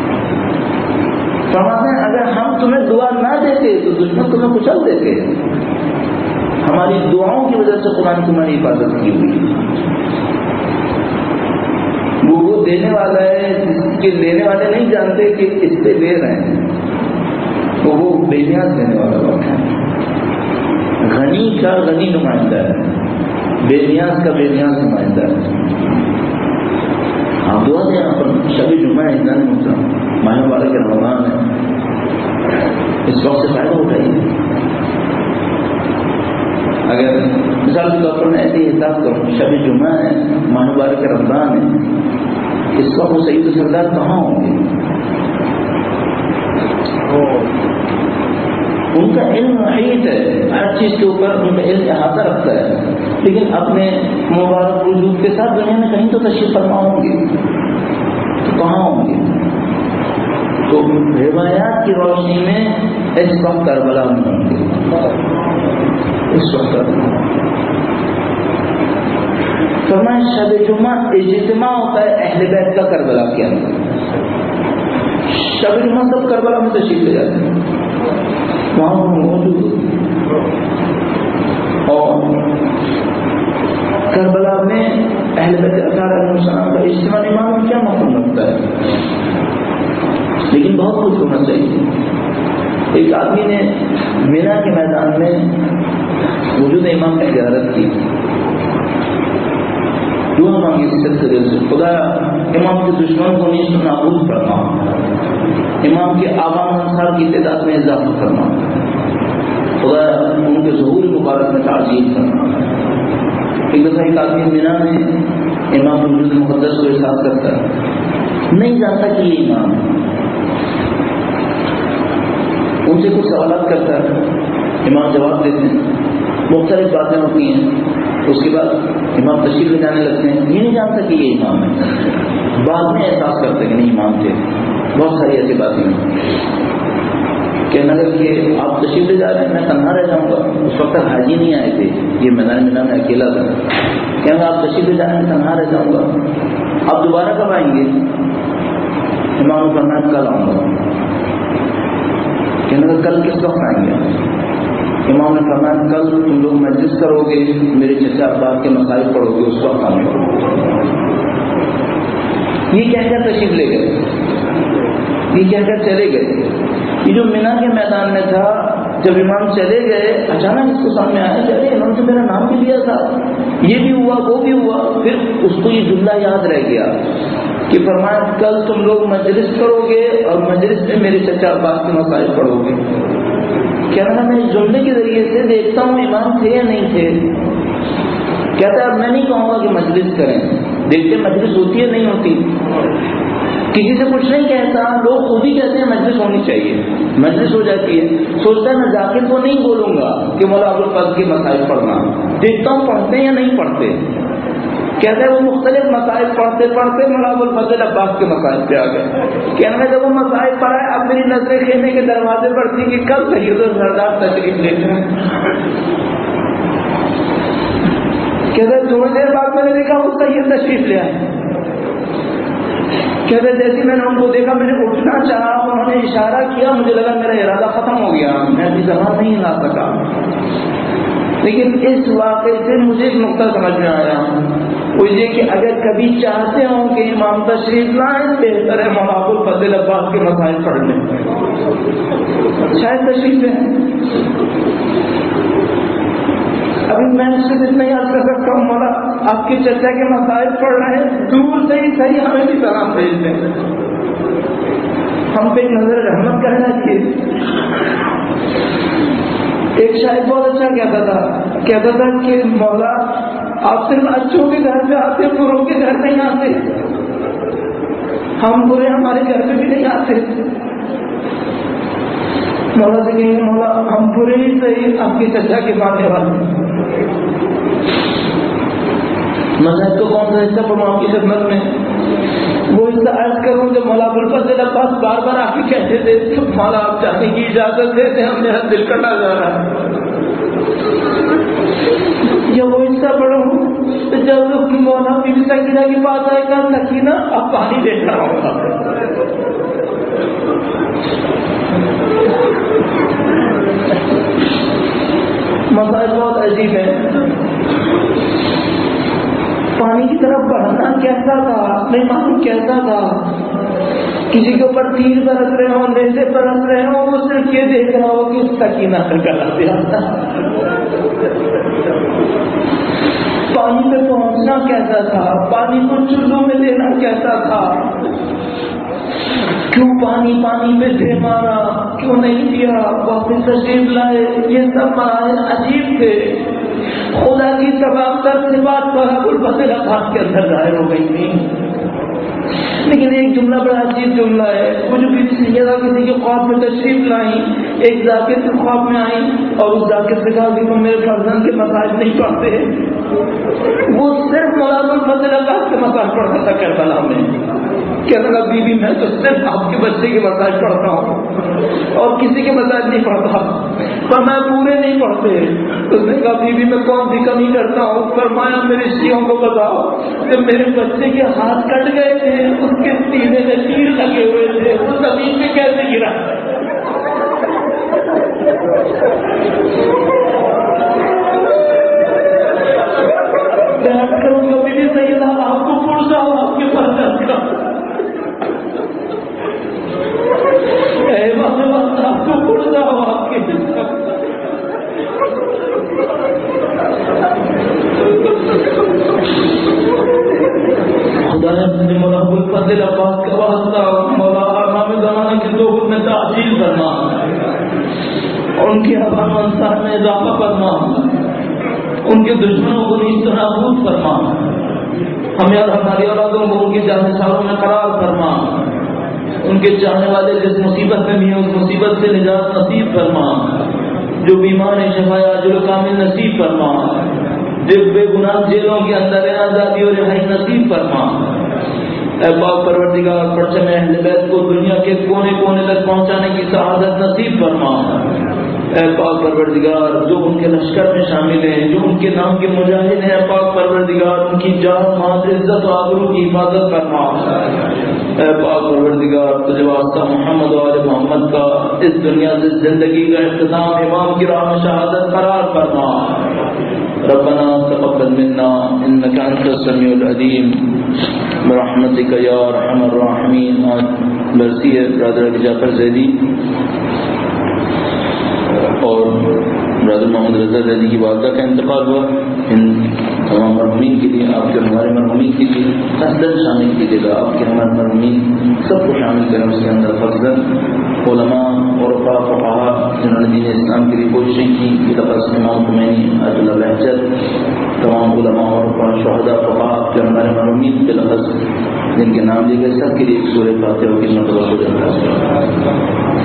فرماتے ہیں اگر ہم تمہیں دعا نہ دیتے تو دشمن تمہیں کچل دیتے، ہماری دعاؤں کی وجہ سے قرآن تمہاری حفاظت کی ہوئی، وہ دینے والا ہے جس کے دینے والے نہیں جانتے کہ اس سے دے رہے ہیں، تو وہ بے نیاز دینے والا وقت ہے، غنی کا غنی نمائندہ ہے، بے نیاز کا بے نیاز نمائندہ ہے۔ آپ دعا دیں، آپ شب جمعہ انسان مسلم ماہ مبارک رمضان ہے، اس وقت سے فائدہ اٹھائیے۔ اگر مثال کے طور پر میں ایسے حساب کروں، شب جمعہ ہے، ماہ مبارک رمضان ہے، اس وقت وہ سعید و سردار کہاں ہوں گے؟ ان کا علم محیط ہے، ہر چیز کے اوپر ان کا علم احاطہ رکھتا ہے، لیکن اپنے مبارک وجود کے ساتھ دنیا میں کہیں تو تشریف فرما ہوں گے، تو کہاں ہوں گے؟ تو روایات کی روشنی میں اس وقت کربلا میں ہوں گے، اس وقت فرمایا شب جمعہ اجتماع ہوتا ہے اہل بیت کا کربلا کے اندر. شب جمعہ سب کربلا میں تشریف لے جاتے ہیں، وہاں موجود اور کربلا میں اہل بیت اطہار علیہ السلام کا اجتماع امام میں کیا مفہوم رکھتا ہے، لیکن بہت کچھ ہونا چاہیے. ایک آدمی نے مینا کے میدان میں وجود امام نے زیارت کی، دعا مانگی سلسلے سے، خدایا امام کے دشمن کو نیست و نابود فرما، امام کے عوام انصار کی تعداد میں اضافہ فرما، خدایا ان کے ظہور مبارک میں تعجیل فرما. ایک دفعہ ایک آدمی مینا میں امام وجود مقدس کو احساس کرتا ہے، نہیں جانتا کہ یہ امام، ان سے کچھ سوالات کرتا ہے، امام جواب دیتے ہیں، مختلف باتیں ہوتی ہیں. اس کے بعد امام تشریف لے جانے لگتے ہیں، یہ نہیں جانتا کہ یہ امام ہے، بعد میں احساس کرتے ہیں کہ نہیں امام تھے. بہت ساری ایسی باتیں ہیں. کہنے لگا کہ آپ تشریف لے جا رہے ہیں، میں تنہا رہ جاؤں گا. اس وقت تک حاجی نہیں آئے تھے، یہ میدان مینا میں اکیلا تھا. کہنے لگا آپ تشریف لے جا رہے ہیں، میں تنہا رہ جاؤں گا، آپ دوبارہ کب آئیں گے؟ امام نے فرمایا کل آؤں گا. کہنے لگا کل کس وقت آئیں گے؟ امام نے فرمایا کل تم لوگ مجلس کرو گے، میرے چچا ابا کے مسائل پڑھو گے، اس وقت آؤں گا. یہ کہہ کر تشریف لے گئے، یہ کہہ کر چلے گئے. یہ جو مینا کے میدان میں تھا، جب امام چلے گئے اچانک اس کو سامنے آیا کہ ارے امام تو میرا نام بھی لیا تھا، یہ بھی ہوا وہ بھی ہوا. پھر اس کو یہ جملہ یاد رہ گیا کہ فرمایا کل تم لوگ مجلس کرو گے اور مجلس میں میرے چچا اباس کے مسائل پڑھو گے. کہنا تھا میں اس جملے کے ذریعے سے دیکھتا ہوں امام تھے یا نہیں تھے. کہتا ہے اب میں نہیں کہوں گا کہ مجلس کریں، دیکھتے مجلس ہوتی ہے نہیں ہوتی، کسی سے کچھ نہیں کہتا، لوگ خود ہی کہتے ہیں مجلس ہونی چاہیے، مجلس ہو جاتی ہے. سوچتا ہے میں جا کے تو نہیں بولوں گا کہ مولا ابوالفضل کے مسائل پڑھنا، دیکھتا ہوں پڑھتے ہیں یا نہیں پڑھتے. کہتے ہیں وہ مختلف مسائل پڑھتے پڑھتے مولا ابوالفضل عباس کے مسائل پہ آ گئے. کہنے جب وہ مسائل پڑھائے اب میری نظریں خیمے کے دروازے پر تھی کہ کل سید السردار تشریف لیتے ہیں. کہتے تھوڑی دیر بعد میں نے دیکھا وہ سید تشریف لے آئے. کہتے جیسے میں نے ان کو دیکھا میں نے اٹھنا چاہا، انہوں نے اشارہ کیا، مجھے لگا میرا ارادہ ختم ہو گیا، میں اپنی زبان نہیں ہلا سکا. لیکن اس واقعے سے مجھے ایک نقطہ سمجھ میں آیا، وہ یہ کہ اگر کبھی چاہتے ہوں کہ امام تشریف لائیں، بہتر ہے مولا ابوالفضل عباس کے مسائل پڑھ لیں، شاید تشریف لیں. ابھی میں صرف اتنا یاد کر سکتا ہوں، مولا آپ کے چچا کے مسائل پڑھ رہے ہیں، دور سے ہی صحیح ہمیں بھی سلام بھیج دیں، ہم پہ ایک نظر رحمت کرنا چاہیے. ایک شاعر بہت اچھا کہتا تھا کہ مولا آپ صرف اچھوں کے گھر پہ آتے، بروں کے گھر نہیں آتے، ہم برے ہمارے گھر پہ بھی نہیں آتے. مولا سے کہیں مولا ہم برے ہی صحیح آپ کے چچا کے ماننے والے. مذہب کو کون سا حصہ پڑھوں آپ کی خدمت میں؟ وہ حصہ عرض کروں جب مولا ابوالفضل عباس بار بار آپ ہی کہتے تھے مولا آپ جانے کی اجازت دیتے ہیں، میرا دل کٹا جا رہا ہے. یا وہ حصہ پڑھوں جب مولا بی بی سکینہ کے پاس آئے گا، سکینہ اب پانی دیکھ رہا ہوں. مسائل بہت عجیب ہے. پانی کی طرف بڑھنا کیسا تھا نہیں معلوم کیسا تھا. کسی کے اوپر تیر برس رہے ہوں، نیزے برس رہے ہوں، وہ صرف یہ دیکھ رہا ہو کہ سکینہ کا گلا پیاسا. پانی پہ پہنچنا کیسا تھا، پانی کو چولہوں میں لینا کیسا تھا، کیوں پانی پہ تھے مارا، کیوں نہیں دیا، واپس تشریف لائے، یہ سب مراحل عجیب تھے. خدا کی تمام تر صفات پر ابوالفضل عباس کے اندر ظاہر ہو گئی تھی. لیکن ایک جملہ بڑا عجیب جملہ ہے، وہ جو سیدہ کسی کے خواب میں تشریف لائیں، ایک ذاکر کے خواب میں آئیں اور اس ذاکر سے کہا کہ تم میرے فرزند کے مسائل نہیں پڑھتے. وہ صرف مولا ابوالفضل عباس کے مسائل پڑھتا تھا کربلا میں. کہنے لگا بی بی میں تو صرف آپ کے بچے کے مسائل پڑھتا ہوں اور کسی کے مسائل نہیں پڑھتا، پر میں پورے نہیں پڑھتے۔ اس نے کہا بی بی میں کون سی کمی کرتا ہوں؟ فرمایا میرے شیعوں کو بتاؤ جب میرے بچے کے ہاتھ کٹ گئے تھے، اس کے سینے میں تیر لگے ہوئے تھے، وہ زمین میں کیسے گرا؟ کبھی بھی صحیح تھا، آپ کو پڑ جاؤ آپ کے پاس کا آپ کو پڑ جاؤ آپ کے خدا نے مولا فضل عباس کا واسطہ مولا امام زمانہ کے دو میں تعجیل فرما، ان کی افہام انصار میں اضافہ فرما، ان کے دشمنوں کو نیز تو نابود فرما، ہمیں اور ہماری اولادوں کو ان کے جانشینوں میں قرار فرما، ان کے چاہنے والے جس مصیبت میں بھی ہیں اس مصیبت سے نجات نصیب فرما، جو بیمار ہیں شفا اجر کامل نصیب فرما، جس بے گناہ جیلوں کے اندر ہیں آزادی اور رہائی نصیب فرما۔ اے پاک پروردگار پرچم اہل بیت کو دنیا کے کونے کونے تک پہنچانے کی سعادت نصیب فرما۔ اے پاک پروردگار جو ان کے لشکر میں شامل ہیں، جو ان کے نام کے مجاہد ہیں، پاک پروردگار ان کی جان مال عزت و آبرو کی حفاظت فرما۔ اے پاک پروردگار تجھے واسطہ محمد و آل محمد کا اس دنیا سے زندگی کا اختتام امام کی راہ میں شہادت قرار فرما۔ ربنا تقبل منا انك انت السميع العليم برحمتك یا ارحم الراحمین۔ مرسی ہے برادر جعفر زیدی اور برادر محمد رضا زیدی کی والدہ کا انتقال ہوا، ان تمام مرحومین کے لیے آپ کے ہمارے مرحومین کے لیے فضلاً شامل کیجیے گا، آپ کے ہمارے مرحومین سب کو شامل کریں اس کے اندر فضلاً۔ علماء اور فقہاء جنہوں نے دین اسلام کے لیے کوششیں کی، لفظ امام خمینی آیت اللہ بہجت، تمام علماء اور شہداء فقہاء جو ہمارے مرحومین کے لفظ جن کے نام لیے گئے سب کے لیے ایک سورہ فاتحہ کی مرتبہ ہو جاتا ہے۔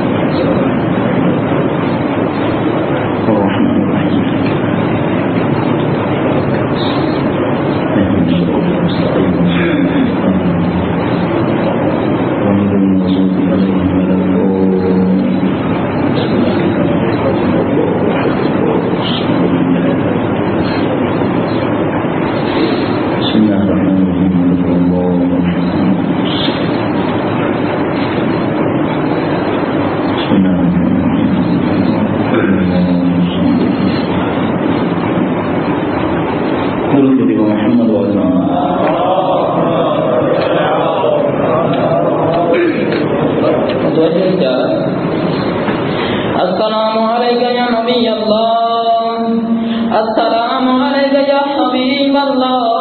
السلام علیکم یا نبی اللہ، السلام علیکم یا حبیب اللہ۔